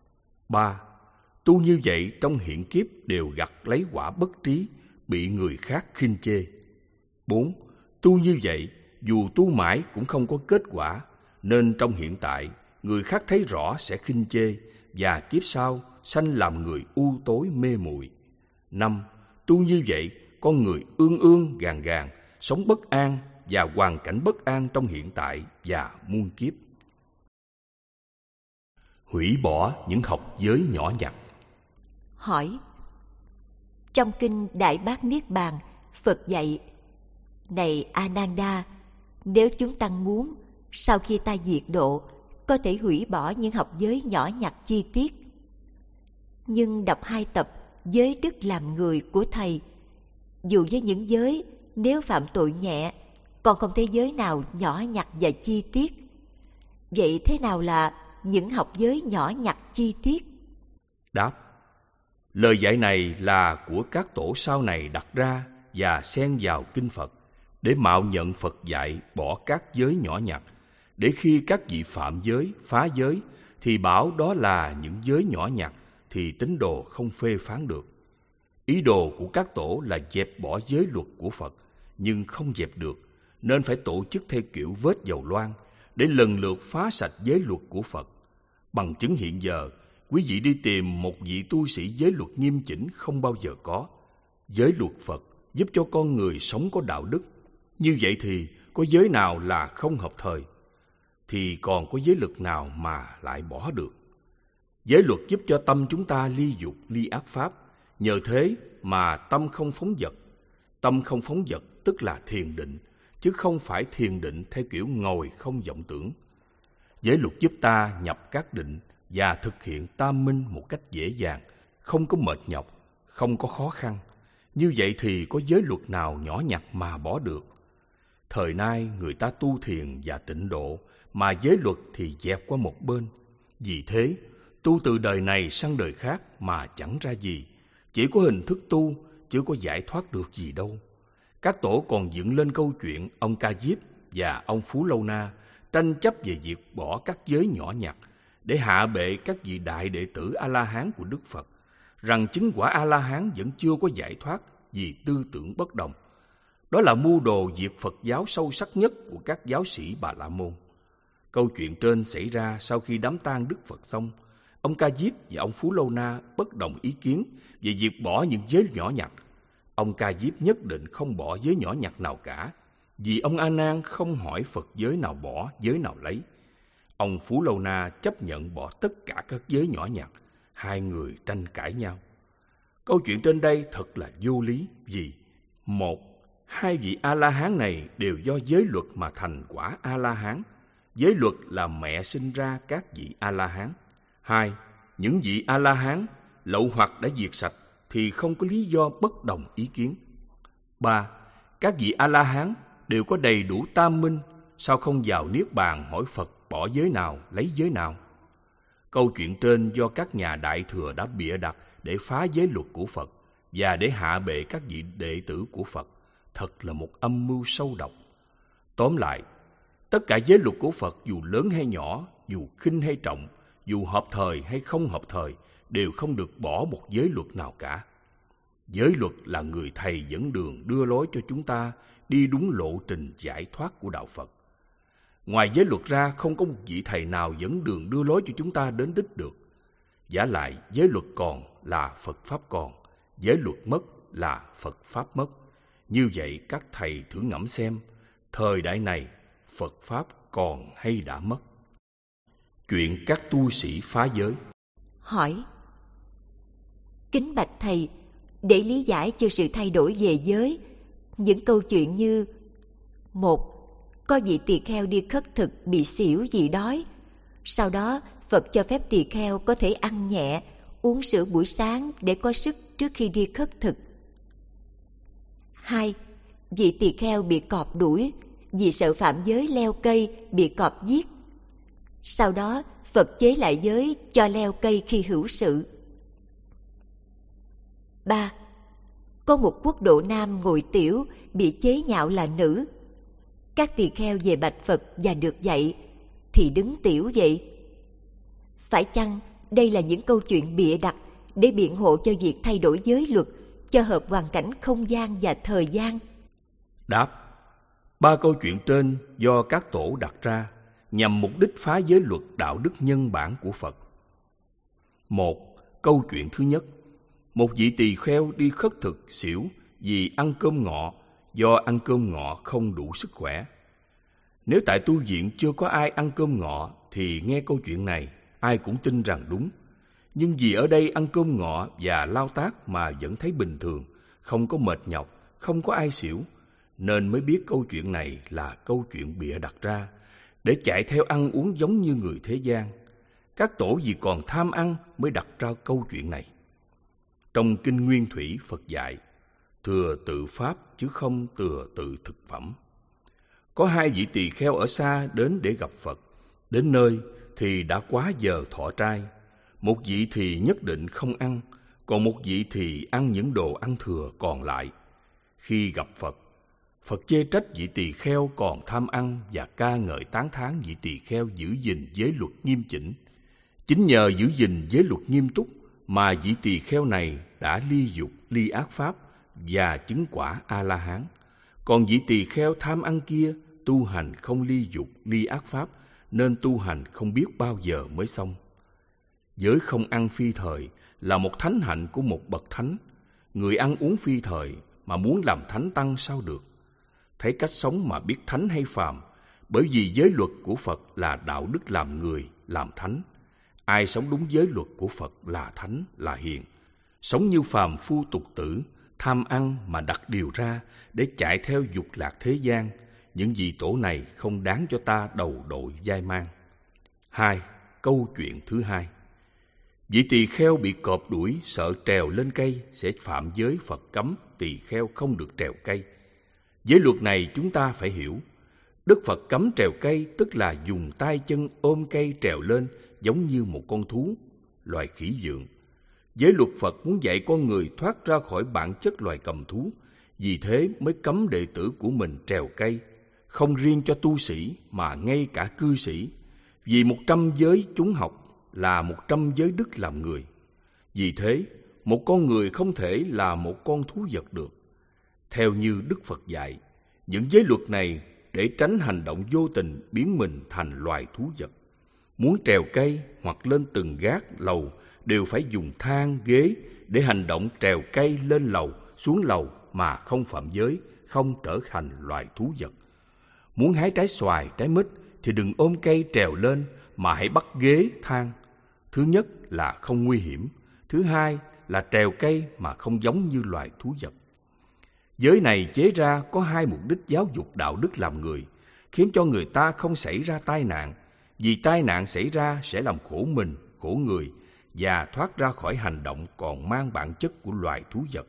3. Tu như vậy trong hiện kiếp đều gặt lấy quả bất trí, bị người khác khinh chê. 4. Tu như vậy dù tu mãi cũng không có kết quả, nên trong hiện tại người khác thấy rõ sẽ khinh chê, và kiếp sau sanh làm người u tối mê muội. 5. Tu như vậy con người ương ương gàn gàn, sống bất an và hoàn cảnh bất an trong hiện tại và muôn kiếp. Hủy bỏ những học giới nhỏ nhặt. Hỏi: trong kinh Đại Bát Niết Bàn, Phật dạy: này Ananda, nếu chúng tăng muốn, sau khi ta diệt độ, có thể hủy bỏ những học giới nhỏ nhặt chi tiết. Nhưng đọc 2 tập Giới đức làm người của thầy, dù với những giới nếu phạm tội nhẹ, còn không thấy giới nào nhỏ nhặt và chi tiết. Vậy thế nào là những học giới nhỏ nhặt chi tiết? Đáp: lời dạy này là của các tổ sau này đặt ra và xen vào kinh Phật, để mạo nhận Phật dạy bỏ các giới nhỏ nhặt, để khi các vị phạm giới, phá giới thì bảo đó là những giới nhỏ nhặt, thì tín đồ không phê phán được. Ý đồ của các tổ là dẹp bỏ giới luật của Phật, nhưng không dẹp được, nên phải tổ chức theo kiểu vết dầu loang, để lần lượt phá sạch giới luật của Phật. Bằng chứng hiện giờ, quý vị đi tìm một vị tu sĩ giới luật nghiêm chỉnh không bao giờ có. Giới luật Phật giúp cho con người sống có đạo đức. Như vậy thì có giới nào là không hợp thời? Thì còn có giới luật nào mà lại bỏ được? Giới luật giúp cho tâm chúng ta ly dục, ly ác pháp. Nhờ thế mà tâm không phóng dật. Tâm không phóng dật tức là thiền định, chứ không phải thiền định theo kiểu ngồi không vọng tưởng. Giới luật giúp ta nhập các định và thực hiện tam minh một cách dễ dàng, không có mệt nhọc, không có khó khăn. Như vậy thì có giới luật nào nhỏ nhặt mà bỏ được? Thời nay người ta tu thiền và tịnh độ, mà giới luật thì dẹp qua một bên. Vì thế, tu từ đời này sang đời khác mà chẳng ra gì, chỉ có hình thức tu, chứ có giải thoát được gì đâu. Các tổ còn dựng lên câu chuyện ông Ca Diếp và ông Phú Lâu Na tranh chấp về việc bỏ các giới nhỏ nhặt, để hạ bệ các vị đại đệ tử A-la-hán của Đức Phật, rằng chứng quả A-la-hán vẫn chưa có giải thoát vì tư tưởng bất đồng. Đó là mưu đồ diệt Phật giáo sâu sắc nhất của các giáo sĩ Bà La Môn. Câu chuyện trên xảy ra sau khi đám tang Đức Phật xong. Ông Ca Diếp và ông Phú Lâu Na bất đồng ý kiến về việc bỏ những giới nhỏ nhặt. Ông Ca Diếp nhất định không bỏ giới nhỏ nhặt nào cả, vì ông A Nan không hỏi Phật giới nào bỏ, giới nào lấy. Ông Phú Lâu Na chấp nhận bỏ tất cả các giới nhỏ nhặt. Hai người tranh cãi nhau. Câu chuyện trên đây thật là vô lý, vì một, hai vị A-la-hán này đều do giới luật mà thành quả A-la-hán. Giới luật là mẹ sinh ra các vị A-la-hán. 2. Những vị A-la-hán lậu hoặc đã diệt sạch thì không có lý do bất đồng ý kiến. 3. Các vị A-la-hán đều có đầy đủ tam minh, sao không vào niết bàn hỏi Phật bỏ giới nào, lấy giới nào? Câu chuyện trên do các nhà đại thừa đã bịa đặt để phá giới luật của Phật và để hạ bệ các vị đệ tử của Phật. Thật là một âm mưu sâu độc. Tóm lại, tất cả giới luật của Phật dù lớn hay nhỏ, dù khinh hay trọng, dù hợp thời hay không hợp thời, đều không được bỏ một giới luật nào cả. Giới luật là người thầy dẫn đường đưa lối cho chúng ta đi đúng lộ trình giải thoát của đạo Phật. Ngoài giới luật ra, không có một vị thầy nào dẫn đường đưa lối cho chúng ta đến đích được. Vả lại, giới luật còn là Phật Pháp còn, giới luật mất là Phật Pháp mất. Như vậy các thầy thử ngẫm xem, thời đại này Phật Pháp còn hay đã mất? Chuyện các tu sĩ phá giới. Hỏi: kính bạch thầy, để lý giải cho sự thay đổi về giới, những câu chuyện như: một, có vị tỳ kheo đi khất thực bị xỉu vì đói. Sau đó Phật cho phép tỳ kheo có thể ăn nhẹ, uống sữa buổi sáng để có sức trước khi đi khất thực. 2. Vị tỳ kheo bị cọp đuổi vì sợ phạm giới leo cây, bị cọp giết. Sau đó Phật chế lại giới cho leo cây khi hữu sự. 3. Có một quốc độ nam ngồi tiểu bị chế nhạo là nữ. Các tỳ kheo về bạch Phật và được dạy: thì đứng tiểu vậy. Phải chăng đây là những câu chuyện bịa đặt để biện hộ cho việc thay đổi giới luật cho hợp hoàn cảnh không gian và thời gian? Đáp: 3 câu chuyện trên do các tổ đặt ra nhằm mục đích phá giới luật đạo đức nhân bản của Phật. 1. Câu chuyện thứ nhất: một vị tỳ kheo đi khất thực xỉu vì ăn cơm ngọ, do ăn cơm ngọ không đủ sức khỏe. Nếu tại tu viện chưa có ai ăn cơm ngọ thì nghe câu chuyện này ai cũng tin rằng đúng. Nhưng vì ở đây ăn cơm ngọ và lao tác mà vẫn thấy bình thường, không có mệt nhọc, không có ai xỉu, nên mới biết câu chuyện này là câu chuyện bịa đặt ra để chạy theo ăn uống giống như người thế gian. Các tổ vì còn tham ăn mới đặt ra câu chuyện này. Trong Kinh Nguyên Thủy, Phật dạy: thừa tự pháp chứ không thừa tự thực phẩm. Có 2 vị tỳ kheo ở xa đến để gặp Phật. Đến nơi thì đã quá giờ thọ trai. Một vị thì nhất định không ăn, còn một vị thì ăn những đồ ăn thừa còn lại. Khi gặp Phật, Phật chê trách vị tỳ kheo còn tham ăn và ca ngợi tán thán vị tỳ kheo giữ gìn giới luật nghiêm chỉnh. Chính nhờ giữ gìn giới luật nghiêm túc mà vị tỳ kheo này đã ly dục, ly ác pháp và chứng quả A-la-hán. Còn vị tỳ kheo tham ăn kia tu hành không ly dục, ly ác pháp, nên tu hành không biết bao giờ mới xong. Giới không ăn phi thời là một thánh hạnh của một bậc thánh. Người ăn uống phi thời mà muốn làm thánh tăng sao được? Thấy cách sống mà biết thánh hay phàm, bởi vì giới luật của Phật là đạo đức làm người, làm thánh. Ai sống đúng giới luật của Phật là thánh, là hiền. Sống như phàm phu tục tử, tham ăn mà đặt điều ra để chạy theo dục lạc thế gian, những vị tổ này không đáng cho ta đầu đội vai mang. 2. Câu chuyện thứ hai: vị tỳ kheo bị cọp đuổi, sợ trèo lên cây sẽ phạm giới Phật cấm tỳ kheo không được trèo cây. Giới luật này chúng ta phải hiểu. Đức Phật cấm trèo cây tức là dùng tay chân ôm cây trèo lên giống như một con thú, loài khỉ vượn. Giới luật Phật muốn dạy con người thoát ra khỏi bản chất loài cầm thú, vì thế mới cấm đệ tử của mình trèo cây, không riêng cho tu sĩ mà ngay cả cư sĩ. Vì 100 giới chúng học là 100 giới đức làm người. Vì thế, một con người không thể là một con thú vật được. Theo như Đức Phật dạy, những giới luật này để tránh hành động vô tình biến mình thành loài thú vật. Muốn trèo cây hoặc lên từng gác lầu đều phải dùng thang, ghế để hành động trèo cây lên lầu, xuống lầu mà không phạm giới, không trở thành loài thú vật. Muốn hái trái xoài, trái mít thì đừng ôm cây trèo lên mà hãy bắt ghế, thang. Thứ nhất là không nguy hiểm, thứ hai là trèo cây mà không giống như loài thú vật. Giới này chế ra có 2 mục đích giáo dục đạo đức làm người, khiến cho người ta không xảy ra tai nạn, vì tai nạn xảy ra sẽ làm khổ mình, khổ người và thoát ra khỏi hành động còn mang bản chất của loài thú vật.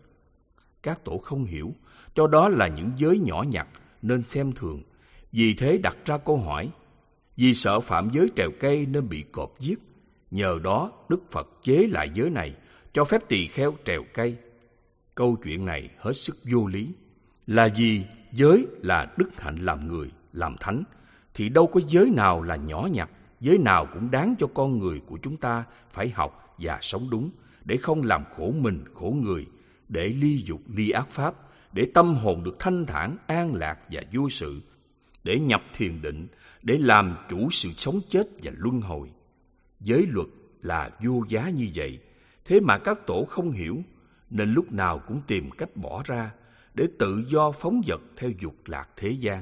Các tổ không hiểu, cho đó là những giới nhỏ nhặt nên xem thường, vì thế đặt ra câu hỏi. Vì sợ phạm giới trèo cây nên bị cọp giết, nhờ đó Đức Phật chế lại giới này, cho phép tỳ kheo trèo cây. Câu chuyện này hết sức vô lý. Là vì giới là đức hạnh làm người, làm thánh, thì đâu có giới nào là nhỏ nhặt, giới nào cũng đáng cho con người của chúng ta phải học và sống đúng, để không làm khổ mình, khổ người, để ly dục, ly ác pháp, để tâm hồn được thanh thản, an lạc và vô sự, để nhập thiền định, để làm chủ sự sống chết và luân hồi. Giới luật là vô giá như vậy, thế mà các tổ không hiểu, nên lúc nào cũng tìm cách bỏ ra để tự do phóng dật theo dục lạc thế gian.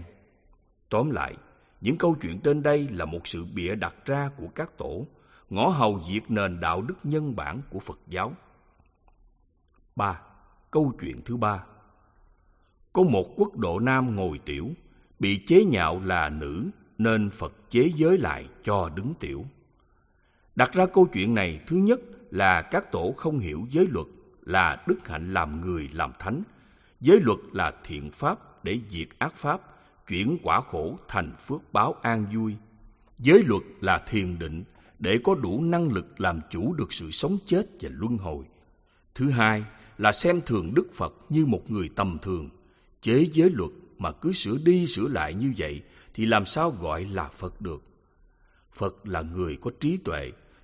Tóm lại, những câu chuyện trên đây là một sự bịa đặt ra của các tổ, ngõ hầu diệt nền đạo đức nhân bản của Phật giáo. 3. Câu chuyện thứ ba: có một quốc độ nam ngồi tiểu, bị chế nhạo là nữ nên Phật chế giới lại cho đứng tiểu. Đặt ra câu chuyện này, thứ nhất là các tổ không hiểu giới luật là đức hạnh làm người, làm thánh. Giới luật là thiện pháp để diệt ác pháp, chuyển quả khổ thành phước báo an vui. Giới luật là thiền định để có đủ năng lực làm chủ được sự sống chết và luân hồi. Thứ hai là xem thường Đức Phật như một người tầm thường. Chế giới luật mà cứ sửa đi sửa lại như vậy thì làm sao gọi là Phật được? Phật là người có trí tuệ,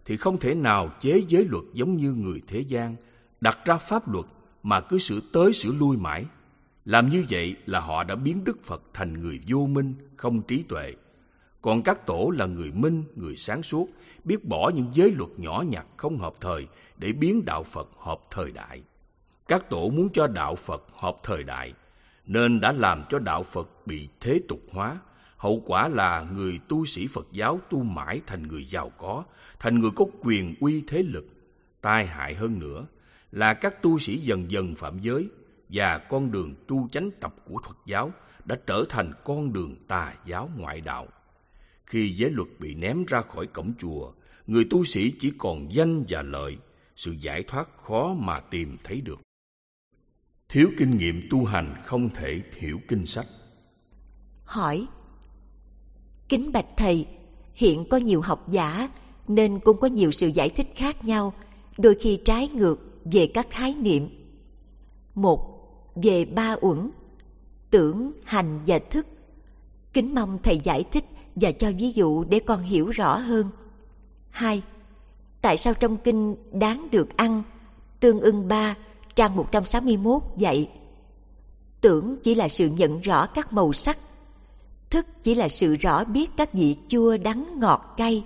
thì không thể nào chế giới luật giống như người thế gian, đặt ra pháp luật mà cứ sửa tới sửa lui mãi. Làm như vậy là họ đã biến Đức Phật thành người vô minh, không trí tuệ. Còn các tổ là người minh, người sáng suốt, biết bỏ những giới luật nhỏ nhặt không hợp thời để biến đạo Phật hợp thời đại. Các tổ muốn cho đạo Phật hợp thời đại, nên đã làm cho đạo Phật bị thế tục hóa. Hậu quả là người tu sĩ Phật giáo tu mãi thành người giàu có, thành người có quyền uy thế lực. Tai hại hơn nữa là các tu sĩ dần dần phạm giới, và con đường tu chánh tập của Phật giáo đã trở thành con đường tà giáo ngoại đạo. Khi giới luật bị ném ra khỏi cổng chùa, người tu sĩ chỉ còn danh và lợi, sự giải thoát khó mà tìm thấy được. Thiếu kinh nghiệm tu hành không thể hiểu kinh sách. Hỏi: Kính bạch thầy, hiện có nhiều học giả nên cũng có nhiều sự giải thích khác nhau, đôi khi trái ngược về các khái niệm. Một, về ba uẩn, tưởng, hành và thức. Kính mong thầy giải thích và cho ví dụ để con hiểu rõ hơn. 2. Tại sao trong kinh đáng được ăn, Tương ưng 3, trang 161 dạy tưởng chỉ là sự nhận rõ các màu sắc, thức chỉ là sự rõ biết các vị chua, đắng, ngọt, cay.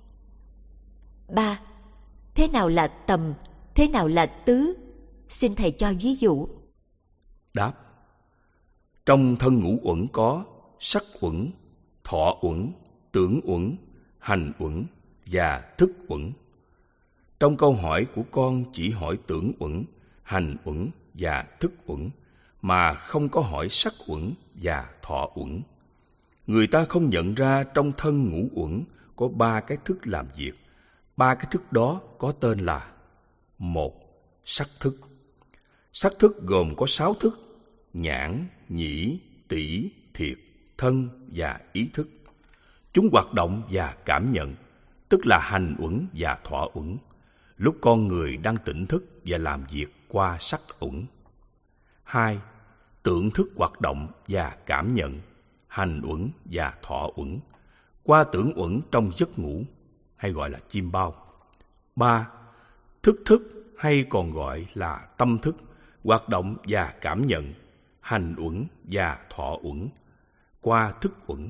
3. Thế nào là tầm, thế nào là tứ? Xin thầy cho ví dụ. Đáp: trong thân ngũ uẩn có sắc uẩn, thọ uẩn, tưởng uẩn, hành uẩn và thức uẩn. Trong câu hỏi của con chỉ hỏi tưởng uẩn, hành uẩn và thức uẩn, mà không có hỏi sắc uẩn và thọ uẩn. Người ta không nhận ra trong thân ngũ uẩn có 3 cái thức làm việc. 3 cái thức đó có tên là: 1. Sắc thức. Sắc thức gồm có 6 thức: nhãn, nhĩ, tỷ, thiệt, thân và ý thức. Chúng hoạt động và cảm nhận, tức là hành uẩn và thọ uẩn, lúc con người đang tỉnh thức và làm việc qua sắc uẩn. 2. Tưởng thức hoạt động và cảm nhận, hành uẩn và thọ uẩn, qua tưởng uẩn trong giấc ngủ, hay gọi là chim bao. 3. Thức thức hay còn gọi là tâm thức, hoạt động và cảm nhận, hành uẩn và thọ uẩn, qua thức uẩn.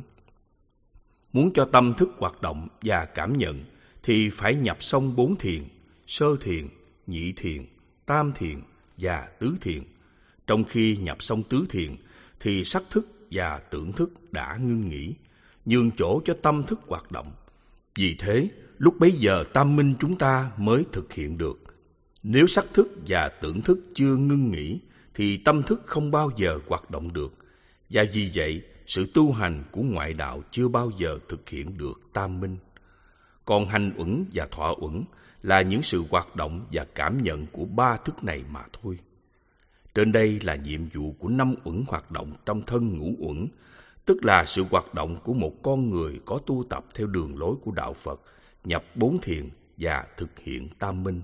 Muốn cho tâm thức hoạt động và cảm nhận thì phải nhập xong 4 thiền: sơ thiền, nhị thiền, tam thiền và tứ thiền. Trong khi nhập xong tứ thiền thì sắc thức và tưởng thức đã ngưng nghỉ, nhường chỗ cho tâm thức hoạt động. Vì thế, lúc bấy giờ tam minh chúng ta mới thực hiện được. Nếu sắc thức và tưởng thức chưa ngưng nghỉ thì tâm thức không bao giờ hoạt động được. Và vì vậy, sự tu hành của ngoại đạo chưa bao giờ thực hiện được tam minh. Còn hành uẩn và thọ uẩn là những sự hoạt động và cảm nhận của 3 thức này mà thôi. Trên đây là nhiệm vụ của 5 uẩn hoạt động trong thân ngũ uẩn, tức là sự hoạt động của một con người có tu tập theo đường lối của đạo Phật, nhập 4 thiền và thực hiện tam minh.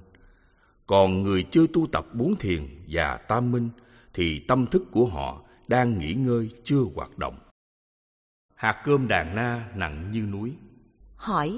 Còn người chưa tu tập 4 thiền và tam minh thì tâm thức của họ đang nghỉ ngơi, chưa hoạt động. Hạt cơm đàn na nặng như núi. Hỏi: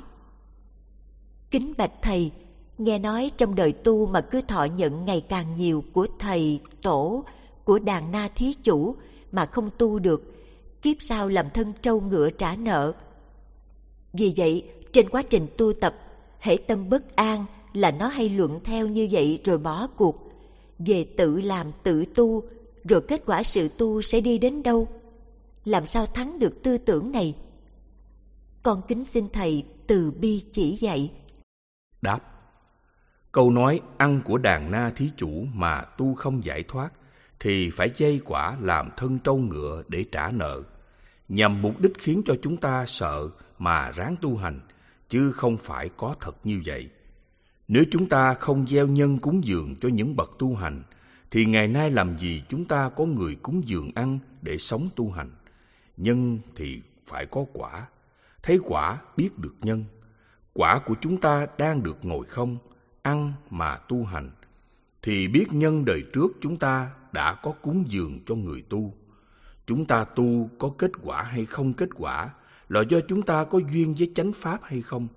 Kính bạch thầy, nghe nói trong đời tu mà cứ thọ nhận ngày càng nhiều của thầy, tổ, của đàn na thí chủ mà không tu được, kiếp sau làm thân trâu ngựa trả nợ. Vì vậy, trên quá trình tu tập, hễ tâm bất an là nó hay luận theo như vậy rồi bỏ cuộc, về tự làm tự tu, rồi kết quả sự tu sẽ đi đến đâu? Làm sao thắng được tư tưởng này? Con kính xin thầy từ bi chỉ dạy. Đáp: câu nói ăn của đàn na thí chủ mà tu không giải thoát thì phải dây quả làm thân trâu ngựa để trả nợ, nhằm mục đích khiến cho chúng ta sợ mà ráng tu hành, chứ không phải có thật như vậy. Nếu chúng ta không gieo nhân cúng dường cho những bậc tu hành, thì ngày nay làm gì chúng ta có người cúng dường ăn để sống tu hành. Nhân thì phải có quả, thấy quả biết được nhân. Quả của chúng ta đang được ngồi không, ăn mà tu hành, thì biết nhân đời trước chúng ta đã có cúng dường cho người tu. Chúng ta tu có kết quả hay không kết quả là do chúng ta có duyên với chánh pháp hay không,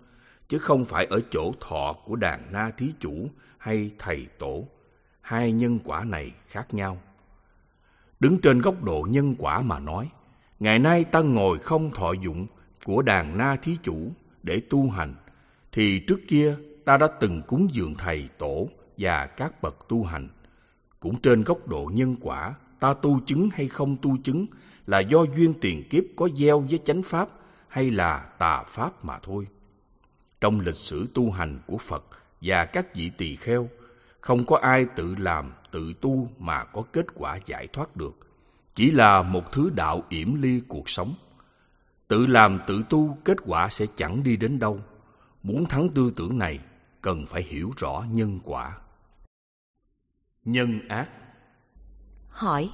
chứ không phải ở chỗ thọ của đàn na thí chủ hay thầy tổ. Hai nhân quả này khác nhau. Đứng trên góc độ nhân quả mà nói, ngày nay ta ngồi không thọ dụng của đàn na thí chủ để tu hành, thì trước kia ta đã từng cúng dường thầy tổ và các bậc tu hành. Cũng trên góc độ nhân quả, ta tu chứng hay không tu chứng là do duyên tiền kiếp có gieo với chánh pháp hay là tà pháp mà thôi. Trong lịch sử tu hành của Phật và các vị tỳ kheo, không có ai tự làm, tự tu mà có kết quả giải thoát được. Chỉ là một thứ đạo yểm ly cuộc sống. Tự làm tự tu, kết quả sẽ chẳng đi đến đâu. Muốn thắng tư tưởng này, cần phải hiểu rõ nhân quả. Nhân ác. Hỏi: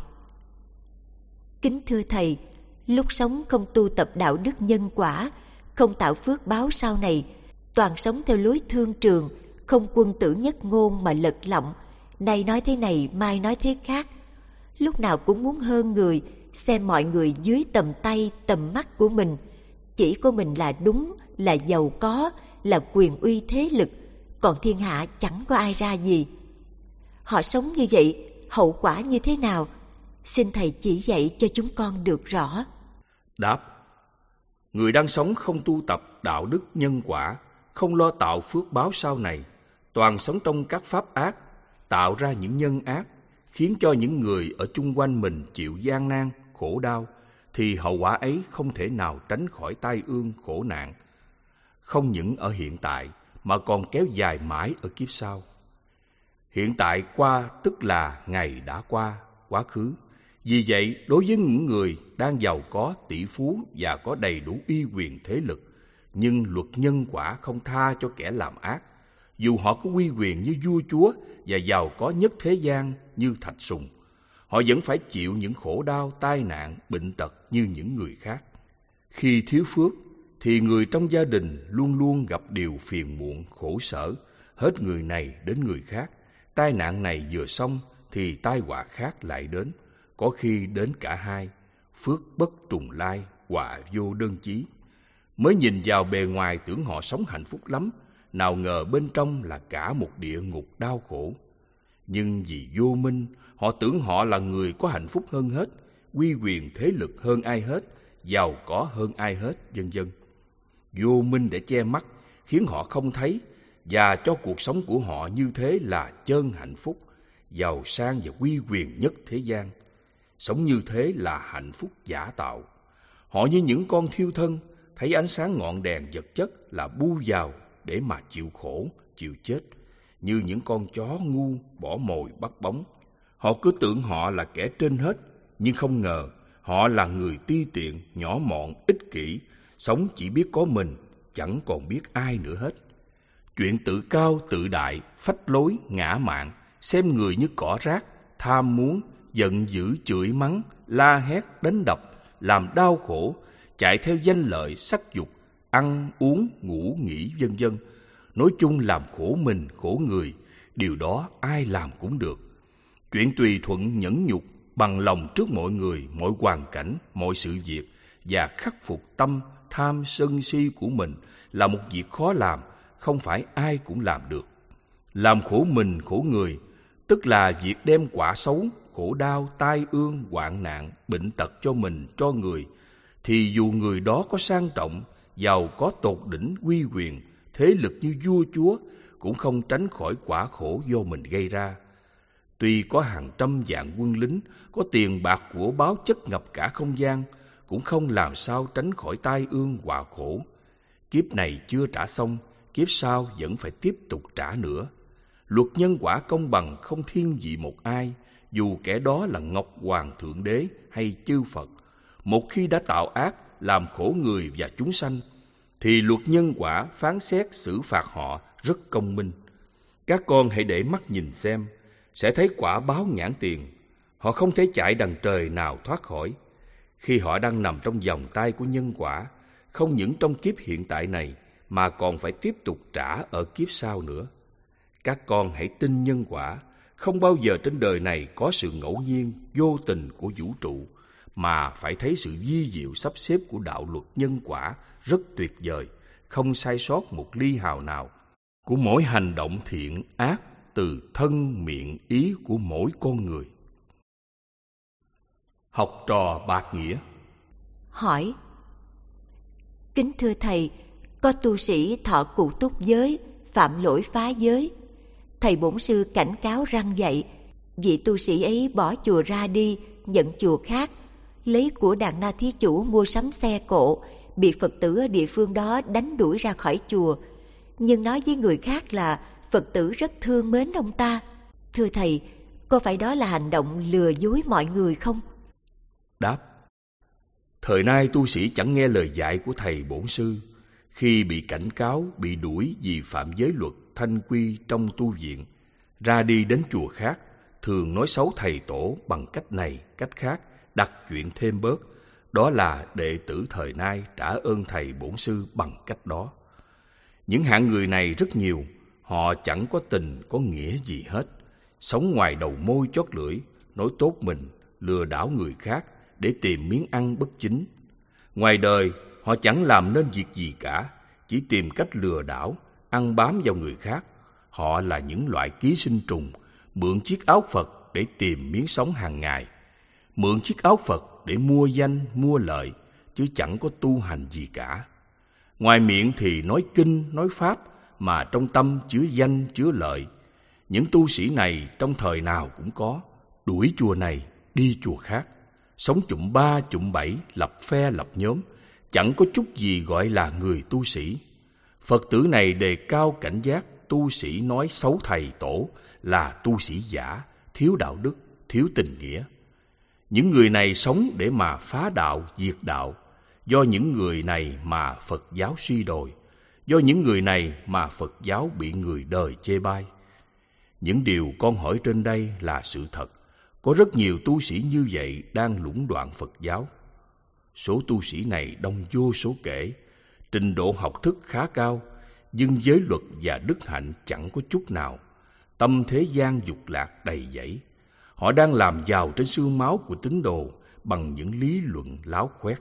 kính thưa Thầy, lúc sống không tu tập đạo đức nhân quả, không tạo phước báo sau này, toàn sống theo lối thương trường, không quân tử nhất ngôn mà lật lọng, nay nói thế này, mai nói thế khác. Lúc nào cũng muốn hơn người, xem mọi người dưới tầm tay, tầm mắt của mình. Chỉ có mình là đúng, là giàu có, là quyền uy thế lực, còn thiên hạ chẳng có ai ra gì. Họ sống như vậy, hậu quả như thế nào? Xin Thầy chỉ dạy cho chúng con được rõ. Đáp: người đang sống không tu tập đạo đức nhân quả, không lo tạo phước báo sau này, toàn sống trong các pháp ác, tạo ra những nhân ác, khiến cho những người ở chung quanh mình chịu gian nan, khổ đau, thì hậu quả ấy không thể nào tránh khỏi tai ương, khổ nạn. Không những ở hiện tại, mà còn kéo dài mãi ở kiếp sau. Hiện tại qua tức là ngày đã qua, quá khứ. Vì vậy, đối với những người đang giàu có, tỷ phú và có đầy đủ uy quyền thế lực, nhưng luật nhân quả không tha cho kẻ làm ác, dù họ có uy quyền như vua chúa và giàu có nhất thế gian như Thạch Sùng, họ vẫn phải chịu những khổ đau, tai nạn, bệnh tật như những người khác. Khi thiếu phước, thì người trong gia đình luôn luôn gặp điều phiền muộn, khổ sở, hết người này đến người khác. Tai nạn này vừa xong, thì tai họa khác lại đến, có khi đến cả hai. Phước bất trùng lai, họa vô đơn chí. Mới nhìn vào bề ngoài tưởng họ sống hạnh phúc lắm, nào ngờ bên trong là cả một địa ngục đau khổ. Nhưng vì vô minh, họ tưởng họ là người có hạnh phúc hơn hết, uy quyền thế lực hơn ai hết, giàu có hơn ai hết, vân vân. Vô minh để che mắt, khiến họ không thấy, và cho cuộc sống của họ như thế là chân hạnh phúc, giàu sang và uy quyền nhất thế gian. Sống như thế là hạnh phúc giả tạo. Họ như những con thiêu thân, thấy ánh sáng ngọn đèn vật chất là bu vào để mà chịu khổ, chịu chết. Như những con chó ngu bỏ mồi bắt bóng. Họ cứ tưởng họ là kẻ trên hết, nhưng không ngờ họ là người ti tiện, nhỏ mọn, ích kỷ, sống chỉ biết có mình, chẳng còn biết ai nữa hết. Chuyện tự cao tự đại, phách lối, ngã mạn, xem người như cỏ rác, tham muốn, giận dữ chửi mắng, la hét, đánh đập, làm đau khổ, chạy theo danh lợi, sắc dục, ăn, uống, ngủ, nghỉ, vân vân. Nói chung làm khổ mình, khổ người, điều đó ai làm cũng được. Chuyện tùy thuận nhẫn nhục, bằng lòng trước mọi người, mọi hoàn cảnh, mọi sự việc, và khắc phục tâm, tham, sân si của mình là một việc khó làm, không phải ai cũng làm được. Làm khổ mình, khổ người, tức là việc đem quả xấu, khổ đau, tai ương, hoạn nạn, bệnh tật cho mình, cho người, thì dù người đó có sang trọng, giàu có tột đỉnh, uy quyền, thế lực như vua chúa, cũng không tránh khỏi quả khổ do mình gây ra. Tuy có hàng trăm vạn quân lính, có tiền bạc của báo chất ngập cả không gian, cũng không làm sao tránh khỏi tai ương họa khổ. Kiếp này chưa trả xong, kiếp sau vẫn phải tiếp tục trả nữa. Luật nhân quả công bằng không thiên vị một ai, dù kẻ đó là Ngọc Hoàng Thượng Đế hay chư Phật. Một khi đã tạo ác, làm khổ người và chúng sanh, thì luật nhân quả phán xét xử phạt họ rất công minh. Các con hãy để mắt nhìn xem, sẽ thấy quả báo nhãn tiền. Họ không thể chạy đằng trời nào thoát khỏi. Khi họ đang nằm trong vòng tay của nhân quả, không những trong kiếp hiện tại này, mà còn phải tiếp tục trả ở kiếp sau nữa. Các con hãy tin nhân quả. Không bao giờ trên đời này có sự ngẫu nhiên, vô tình của vũ trụ, mà phải thấy sự vi diệu sắp xếp của đạo luật nhân quả rất tuyệt vời, không sai sót một ly hào nào của mỗi hành động thiện ác từ thân miệng ý của mỗi con người. Học trò bạc nghĩa hỏi: kính thưa thầy, có tu sĩ thọ cụ túc giới, phạm lỗi phá giới. Thầy bổn sư cảnh cáo răn dạy, vị tu sĩ ấy bỏ chùa ra đi, nhận chùa khác, lấy của Đàn Na Thí Chủ mua sắm xe cộ, bị Phật tử ở địa phương đó đánh đuổi ra khỏi chùa, nhưng nói với người khác là Phật tử rất thương mến ông ta. Thưa thầy, có phải đó là hành động lừa dối mọi người không? Đáp: thời nay tu sĩ chẳng nghe lời dạy của thầy bổn sư. Khi bị cảnh cáo, bị đuổi vì phạm giới luật thanh quy trong tu viện, ra đi đến chùa khác, thường nói xấu thầy tổ bằng cách này, cách khác, đặt chuyện thêm bớt. Đó là đệ tử thời nay trả ơn thầy bổn sư bằng cách đó. Những hạng người này rất nhiều, họ chẳng có tình, có nghĩa gì hết. Sống ngoài đầu môi chót lưỡi, nói tốt mình, lừa đảo người khác để tìm miếng ăn bất chính. Ngoài đời, họ chẳng làm nên việc gì cả, chỉ tìm cách lừa đảo, ăn bám vào người khác. Họ là những loại ký sinh trùng, mượn chiếc áo Phật để tìm miếng sống hàng ngày. Mượn chiếc áo Phật để mua danh, mua lợi, chứ chẳng có tu hành gì cả. Ngoài miệng thì nói kinh, nói pháp, mà trong tâm chứa danh, chứa lợi. Những tu sĩ này trong thời nào cũng có, đuổi chùa này, đi chùa khác, sống chụm ba, chụm bảy, lập phe, lập nhóm, chẳng có chút gì gọi là người tu sĩ. Phật tử này đề cao cảnh giác, tu sĩ nói xấu thầy tổ là tu sĩ giả, thiếu đạo đức, thiếu tình nghĩa. Những người này sống để mà phá đạo, diệt đạo. Do những người này mà Phật giáo suy đồi. Do những người này mà Phật giáo bị người đời chê bai. Những điều con hỏi trên đây là sự thật. Có rất nhiều tu sĩ như vậy đang lũng đoạn Phật giáo. Số tu sĩ này đông vô số kể, trình độ học thức khá cao, nhưng giới luật và đức hạnh chẳng có chút nào. Tâm thế gian dục lạc đầy dẫy. Họ đang làm giàu trên xương máu của tín đồ bằng những lý luận láo khoét.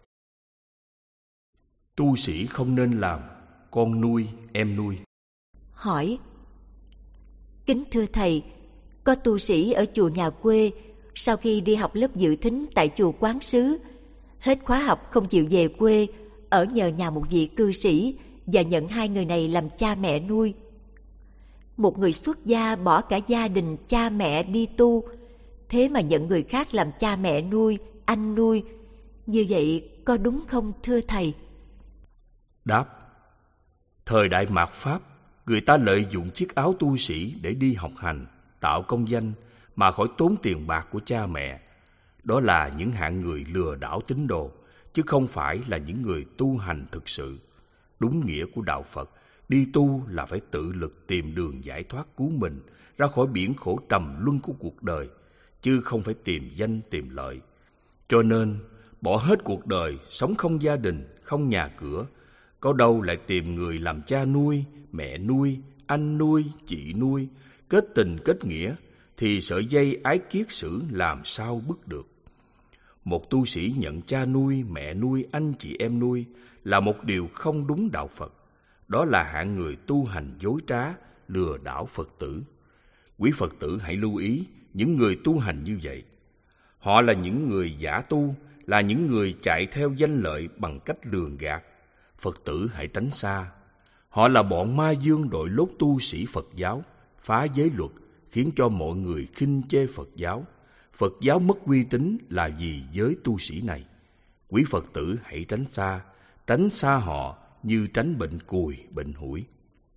Tu sĩ không nên làm con nuôi, em nuôi. Hỏi: kính thưa thầy, có tu sĩ ở chùa nhà quê, sau khi đi học lớp dự thính tại chùa Quán Sứ, hết khóa học không chịu về quê, ở nhờ nhà một vị cư sĩ và nhận hai người này làm cha mẹ nuôi. Một người xuất gia bỏ cả gia đình cha mẹ đi tu, thế mà nhận người khác làm cha mẹ nuôi, anh nuôi, như vậy có đúng không thưa thầy? Đáp: thời đại mạt Pháp, người ta lợi dụng chiếc áo tu sĩ để đi học hành, tạo công danh mà khỏi tốn tiền bạc của cha mẹ. Đó là những hạng người lừa đảo tín đồ, chứ không phải là những người tu hành thực sự. Đúng nghĩa của đạo Phật, đi tu là phải tự lực tìm đường giải thoát cứu mình ra khỏi biển khổ trầm luân của cuộc đời, chứ không phải tìm danh tìm lợi. Cho nên, bỏ hết cuộc đời, sống không gia đình, không nhà cửa, có đâu lại tìm người làm cha nuôi, mẹ nuôi, anh nuôi, chị nuôi, kết tình kết nghĩa, thì sợi dây ái kiết sử làm sao bứt được. Một tu sĩ nhận cha nuôi, mẹ nuôi, anh chị em nuôi là một điều không đúng đạo Phật. Đó là hạng người tu hành dối trá, lừa đảo Phật tử. Quý Phật tử hãy lưu ý những người tu hành như vậy. Họ là những người giả tu, là những người chạy theo danh lợi bằng cách lường gạt. Phật tử hãy tránh xa. Họ là bọn ma dương đội lốt tu sĩ Phật giáo, phá giới luật, khiến cho mọi người khinh chê Phật giáo. Phật giáo mất uy tín là vì giới tu sĩ này. Quý Phật tử hãy tránh xa họ như tránh bệnh cùi, bệnh hủi.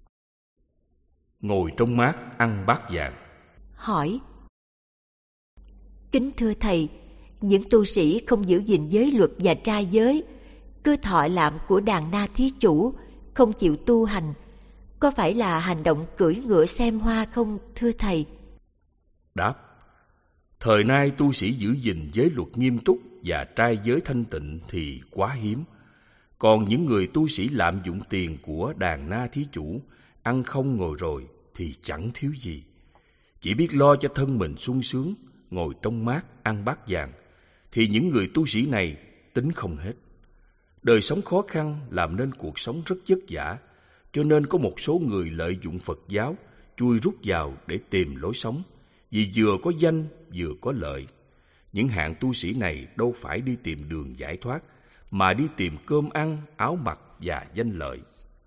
Ngồi trong mát ăn bát vàng. Hỏi: kính thưa thầy, những tu sĩ không giữ gìn giới luật và trai giới, cứ thọ lạm của Đàn Na Thí Chủ, không chịu tu hành, có phải là hành động cưỡi ngựa xem hoa không thưa thầy? Đáp: thời nay tu sĩ giữ gìn giới luật nghiêm túc và trai giới thanh tịnh thì quá hiếm. Còn những người tu sĩ lạm dụng tiền của Đàn Na Thí Chủ, ăn không ngồi rồi thì chẳng thiếu gì. Chỉ biết lo cho thân mình sung sướng, ngồi trong mát ăn bát vàng, thì những người tu sĩ này tính không hết. Đời sống khó khăn làm nên cuộc sống rất vất vả, cho nên có một số người lợi dụng Phật giáo chui rút vào để tìm lối sống, vì vừa có danh vừa có lợi. Những hạng tu sĩ này đâu phải đi tìm đường giải thoát, mà đi tìm cơm ăn, áo mặc và danh lợi.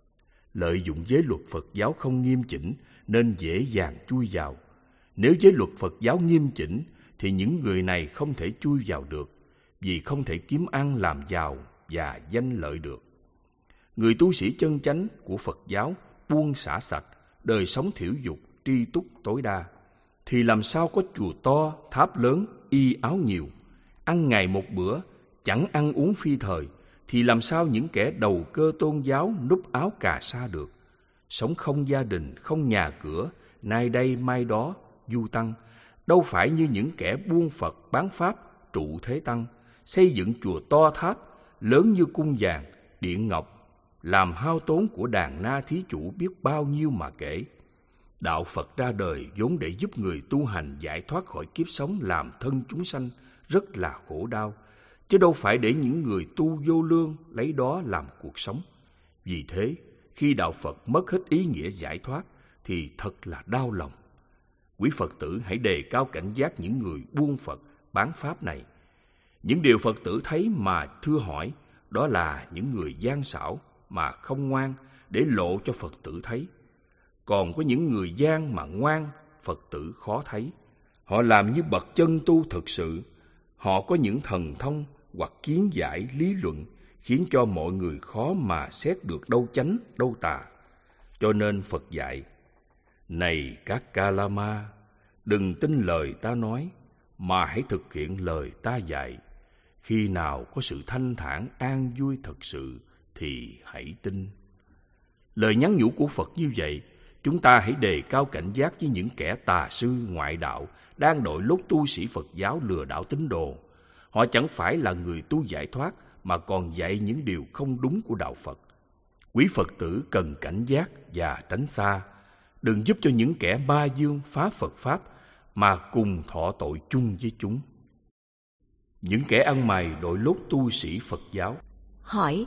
Lợi dụng giới luật Phật giáo không nghiêm chỉnh nên dễ dàng chui vào. Nếu giới luật Phật giáo nghiêm chỉnh thì những người này không thể chui vào được, vì không thể kiếm ăn làm giàu và danh lợi được. Người tu sĩ chân chánh của Phật giáo buông xả sạch, đời sống thiểu dục, tri túc tối đa, thì làm sao có chùa to, tháp lớn, y áo nhiều, ăn ngày một bữa, chẳng ăn uống phi thời, thì làm sao những kẻ đầu cơ tôn giáo núp áo cà sa được. Sống không gia đình, không nhà cửa, nay đây mai đó, du tăng, đâu phải như những kẻ buôn Phật bán Pháp, trụ thế tăng, xây dựng chùa to tháp, lớn như cung vàng, điện ngọc, làm hao tốn của đàn na thí chủ biết bao nhiêu mà kể. Đạo Phật ra đời vốn để giúp người tu hành giải thoát khỏi kiếp sống làm thân chúng sanh rất là khổ đau, chứ đâu phải để những người tu vô lương lấy đó làm cuộc sống. Vì thế, khi đạo Phật mất hết ý nghĩa giải thoát thì thật là đau lòng. Quý Phật tử hãy đề cao cảnh giác những người buôn Phật, bán Pháp này. Những điều Phật tử thấy mà thưa hỏi, đó là những người gian xảo mà không ngoan để lộ cho Phật tử thấy. Còn có những người gian mà ngoan, Phật tử khó thấy. Họ làm như bậc chân tu thực sự. Họ có những thần thông hoặc kiến giải lý luận khiến cho mọi người khó mà xét được đâu chánh, đâu tà. Cho nên Phật dạy: này các Kalama, đừng tin lời ta nói, mà hãy thực hiện lời ta dạy. Khi nào có sự thanh thản an vui thật sự thì hãy tin. Lời nhắn nhủ của Phật như vậy, chúng ta hãy đề cao cảnh giác với những kẻ tà sư ngoại đạo đang đội lốt tu sĩ Phật giáo lừa đảo tín đồ. Họ chẳng phải là người tu giải thoát mà còn dạy những điều không đúng của đạo Phật. Quý Phật tử cần cảnh giác và tránh xa, đừng giúp cho những kẻ ma dương phá Phật Pháp mà cùng thọ tội chung với chúng. Những kẻ ăn mày đội lốt tu sĩ Phật giáo hỏi: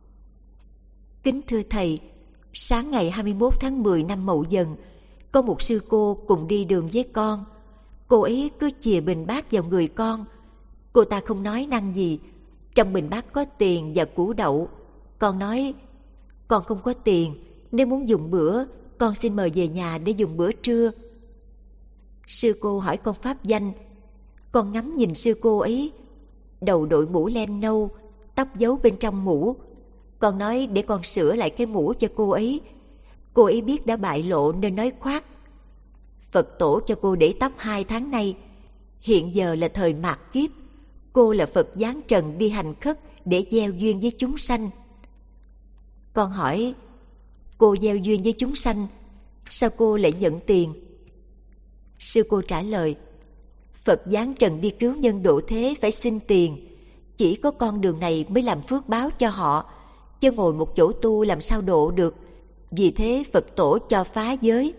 kính thưa thầy, sáng ngày 21 tháng 10 năm Mậu Dần, có một sư cô cùng đi đường với con. Cô ấy cứ chìa bình bát vào người con. Cô ta không nói năng gì. Trong bình bát có tiền và củ đậu. Con nói: con không có tiền, nếu muốn dùng bữa, con xin mời về nhà để dùng bữa trưa. Sư cô hỏi con pháp danh. Con ngắm nhìn sư cô ấy, đầu đội mũ len nâu, tóc giấu bên trong mũ. Con nói để con sửa lại cái mũ cho cô ấy. Cô ấy biết đã bại lộ nên nói khoác: Phật tổ cho cô để tóc 2 tháng nay. Hiện giờ là thời mạt kiếp. Cô là Phật giáng trần đi hành khất để gieo duyên với chúng sanh. Con hỏi: cô gieo duyên với chúng sanh, sao cô lại nhận tiền? Sư cô trả lời: Phật giáng trần đi cứu nhân độ thế phải xin tiền. Chỉ có con đường này mới làm phước báo cho họ, chứ ngồi một chỗ tu làm sao độ được. Vì thế Phật tổ cho phá giới.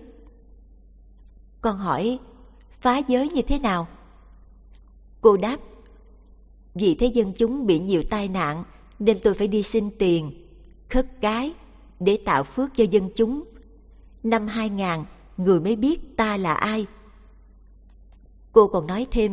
Con hỏi: phá giới như thế nào? Cô đáp: vì thế dân chúng bị nhiều tai nạn nên tôi phải đi xin tiền, khất cái để tạo phước cho dân chúng. Năm 2000 người mới biết ta là ai. Cô còn nói thêm: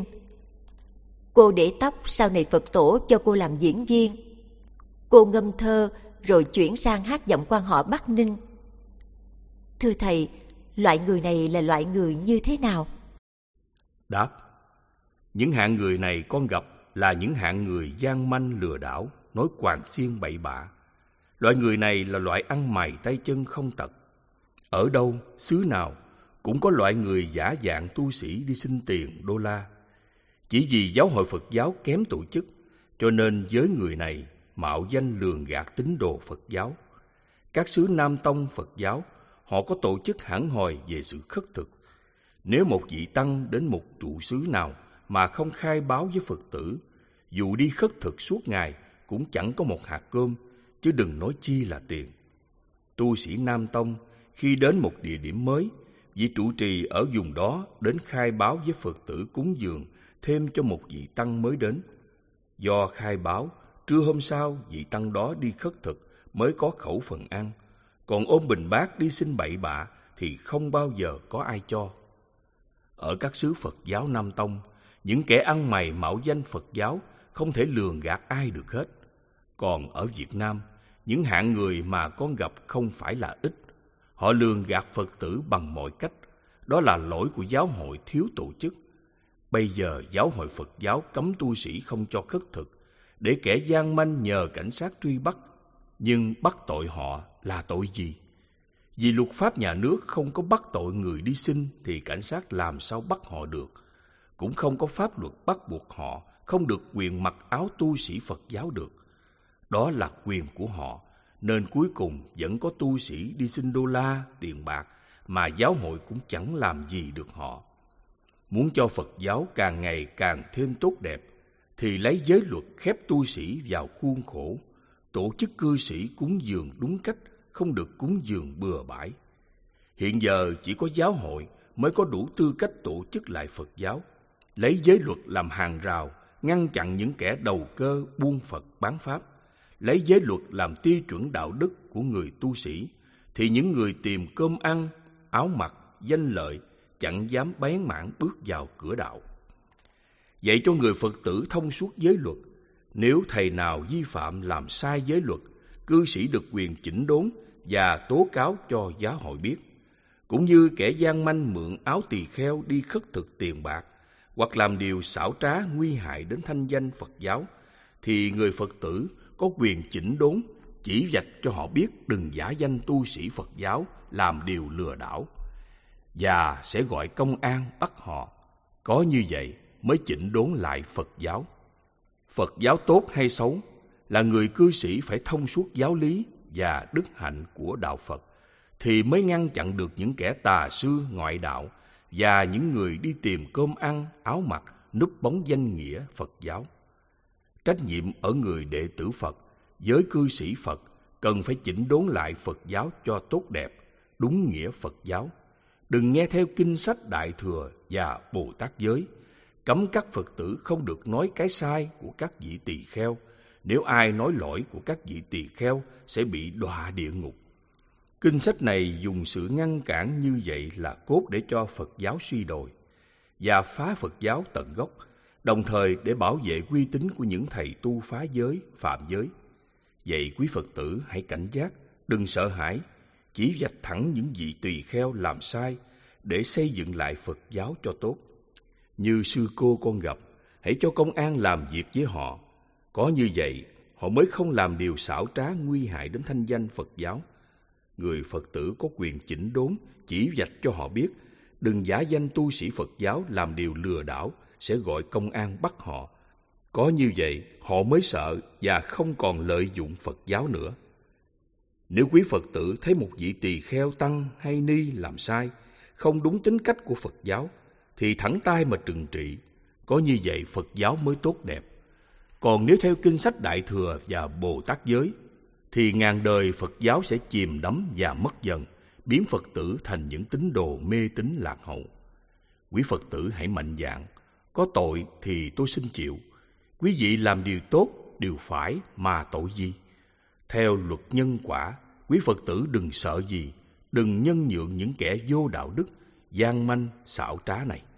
cô để tóc, sau này Phật tổ cho cô làm diễn viên. Cô ngâm thơ rồi chuyển sang hát giọng quan họ Bắc Ninh. Thưa thầy, loại người này là loại người như thế nào? Đáp: những hạng người này con gặp là những hạng người gian manh lừa đảo, nói quàng xiên bậy bạ. Loại người này là loại ăn mày tay chân không tật. Ở đâu, xứ nào cũng có loại người giả dạng tu sĩ đi xin tiền đô la. Chỉ vì giáo hội Phật giáo kém tổ chức, cho nên với người này mạo danh lường gạt tín đồ Phật giáo. Các xứ Nam Tông Phật giáo, họ có tổ chức hẳn hòi về sự khất thực. Nếu một vị tăng đến một trụ xứ nào mà không khai báo với Phật tử, dù đi khất thực suốt ngày cũng chẳng có một hạt cơm, chứ đừng nói chi là tiền. Tu sĩ Nam Tông khi đến một địa điểm mới, vị trụ trì ở vùng đó đến khai báo với Phật tử cúng dường thêm cho một vị tăng mới đến. Do khai báo trưa hôm sau vị tăng đó đi khất thực mới có khẩu phần ăn, còn ôm bình bát đi xin bậy bạ thì không bao giờ có ai cho. Ở các xứ Phật giáo Nam Tông, những kẻ ăn mày mạo danh Phật giáo không thể lường gạt ai được hết. Còn ở Việt Nam, những hạng người mà con gặp không phải là ít. Họ lường gạt Phật tử bằng mọi cách. Đó là lỗi của giáo hội thiếu tổ chức. Bây giờ giáo hội Phật giáo cấm tu sĩ không cho khất thực, để kẻ gian manh nhờ cảnh sát truy bắt. Nhưng bắt tội họ là tội gì? Vì luật pháp nhà nước không có bắt tội người đi xin thì cảnh sát làm sao bắt họ được? Cũng không có pháp luật bắt buộc họ không được quyền mặc áo tu sĩ Phật giáo được. Đó là quyền của họ, nên cuối cùng vẫn có tu sĩ đi xin đô la, tiền bạc mà giáo hội cũng chẳng làm gì được họ. Muốn cho Phật giáo càng ngày càng thêm tốt đẹp thì lấy giới luật khép tu sĩ vào khuôn khổ, tổ chức cư sĩ cúng dường đúng cách, không được cúng dường bừa bãi. Hiện giờ chỉ có giáo hội mới có đủ tư cách tổ chức lại Phật giáo, lấy giới luật làm hàng rào, ngăn chặn những kẻ đầu cơ buôn Phật bán Pháp, lấy giới luật làm tiêu chuẩn đạo đức của người tu sĩ, thì những người tìm cơm ăn, áo mặc, danh lợi chẳng dám bén mảng bước vào cửa đạo. Dạy cho người Phật tử thông suốt giới luật. Nếu thầy nào vi phạm làm sai giới luật, cư sĩ được quyền chỉnh đốn và tố cáo cho giáo hội biết. Cũng như kẻ gian manh mượn áo tỳ kheo đi khất thực tiền bạc, hoặc làm điều xảo trá nguy hại đến thanh danh Phật giáo, thì người Phật tử có quyền chỉnh đốn, chỉ vạch cho họ biết đừng giả danh tu sĩ Phật giáo làm điều lừa đảo, và sẽ gọi công an bắt họ. Có như vậy mới chỉnh đốn lại Phật giáo. Phật giáo tốt hay xấu là người cư sĩ phải thông suốt giáo lý và đức hạnh của đạo Phật, thì mới ngăn chặn được những kẻ tà sư ngoại đạo và những người đi tìm cơm ăn, áo mặc, núp bóng danh nghĩa Phật giáo. Trách nhiệm ở người đệ tử Phật, giới cư sĩ Phật cần phải chỉnh đốn lại Phật giáo cho tốt đẹp, đúng nghĩa Phật giáo. Đừng nghe theo kinh sách Đại Thừa và Bồ Tát giới, cấm các Phật tử không được nói cái sai của các vị tỳ kheo. Nếu ai nói lỗi của các vị tỳ kheo sẽ bị đọa địa ngục. Kinh sách này dùng sự ngăn cản như vậy là cốt để cho Phật giáo suy đồi và phá Phật giáo tận gốc, đồng thời để bảo vệ uy tín của những thầy tu phá giới, phạm giới. Vậy quý Phật tử hãy cảnh giác, đừng sợ hãi, chỉ vạch thẳng những vị tỳ kheo làm sai để xây dựng lại Phật giáo cho tốt. Như sư cô con gặp, hãy cho công an làm việc với họ. Có như vậy, họ mới không làm điều xảo trá nguy hại đến thanh danh Phật giáo. Người Phật tử có quyền chỉnh đốn, chỉ vạch cho họ biết đừng giả danh tu sĩ Phật giáo làm điều lừa đảo, sẽ gọi công an bắt họ. Có như vậy, họ mới sợ và không còn lợi dụng Phật giáo nữa. Nếu quý Phật tử thấy một vị tỳ kheo tăng hay ni làm sai, không đúng tính cách của Phật giáo, thì thẳng tay mà trừng trị. Có như vậy Phật giáo mới tốt đẹp. Còn nếu theo kinh sách Đại Thừa và Bồ Tát giới, thì ngàn đời Phật giáo sẽ chìm đắm và mất dần, biến Phật tử thành những tín đồ mê tín lạc hậu. Quý Phật tử hãy mạnh dạn, có tội thì tôi xin chịu. Quý vị làm điều tốt, điều phải mà tội gì? Theo luật nhân quả, quý Phật tử đừng sợ gì, đừng nhân nhượng những kẻ vô đạo đức, gian manh, xảo trá này.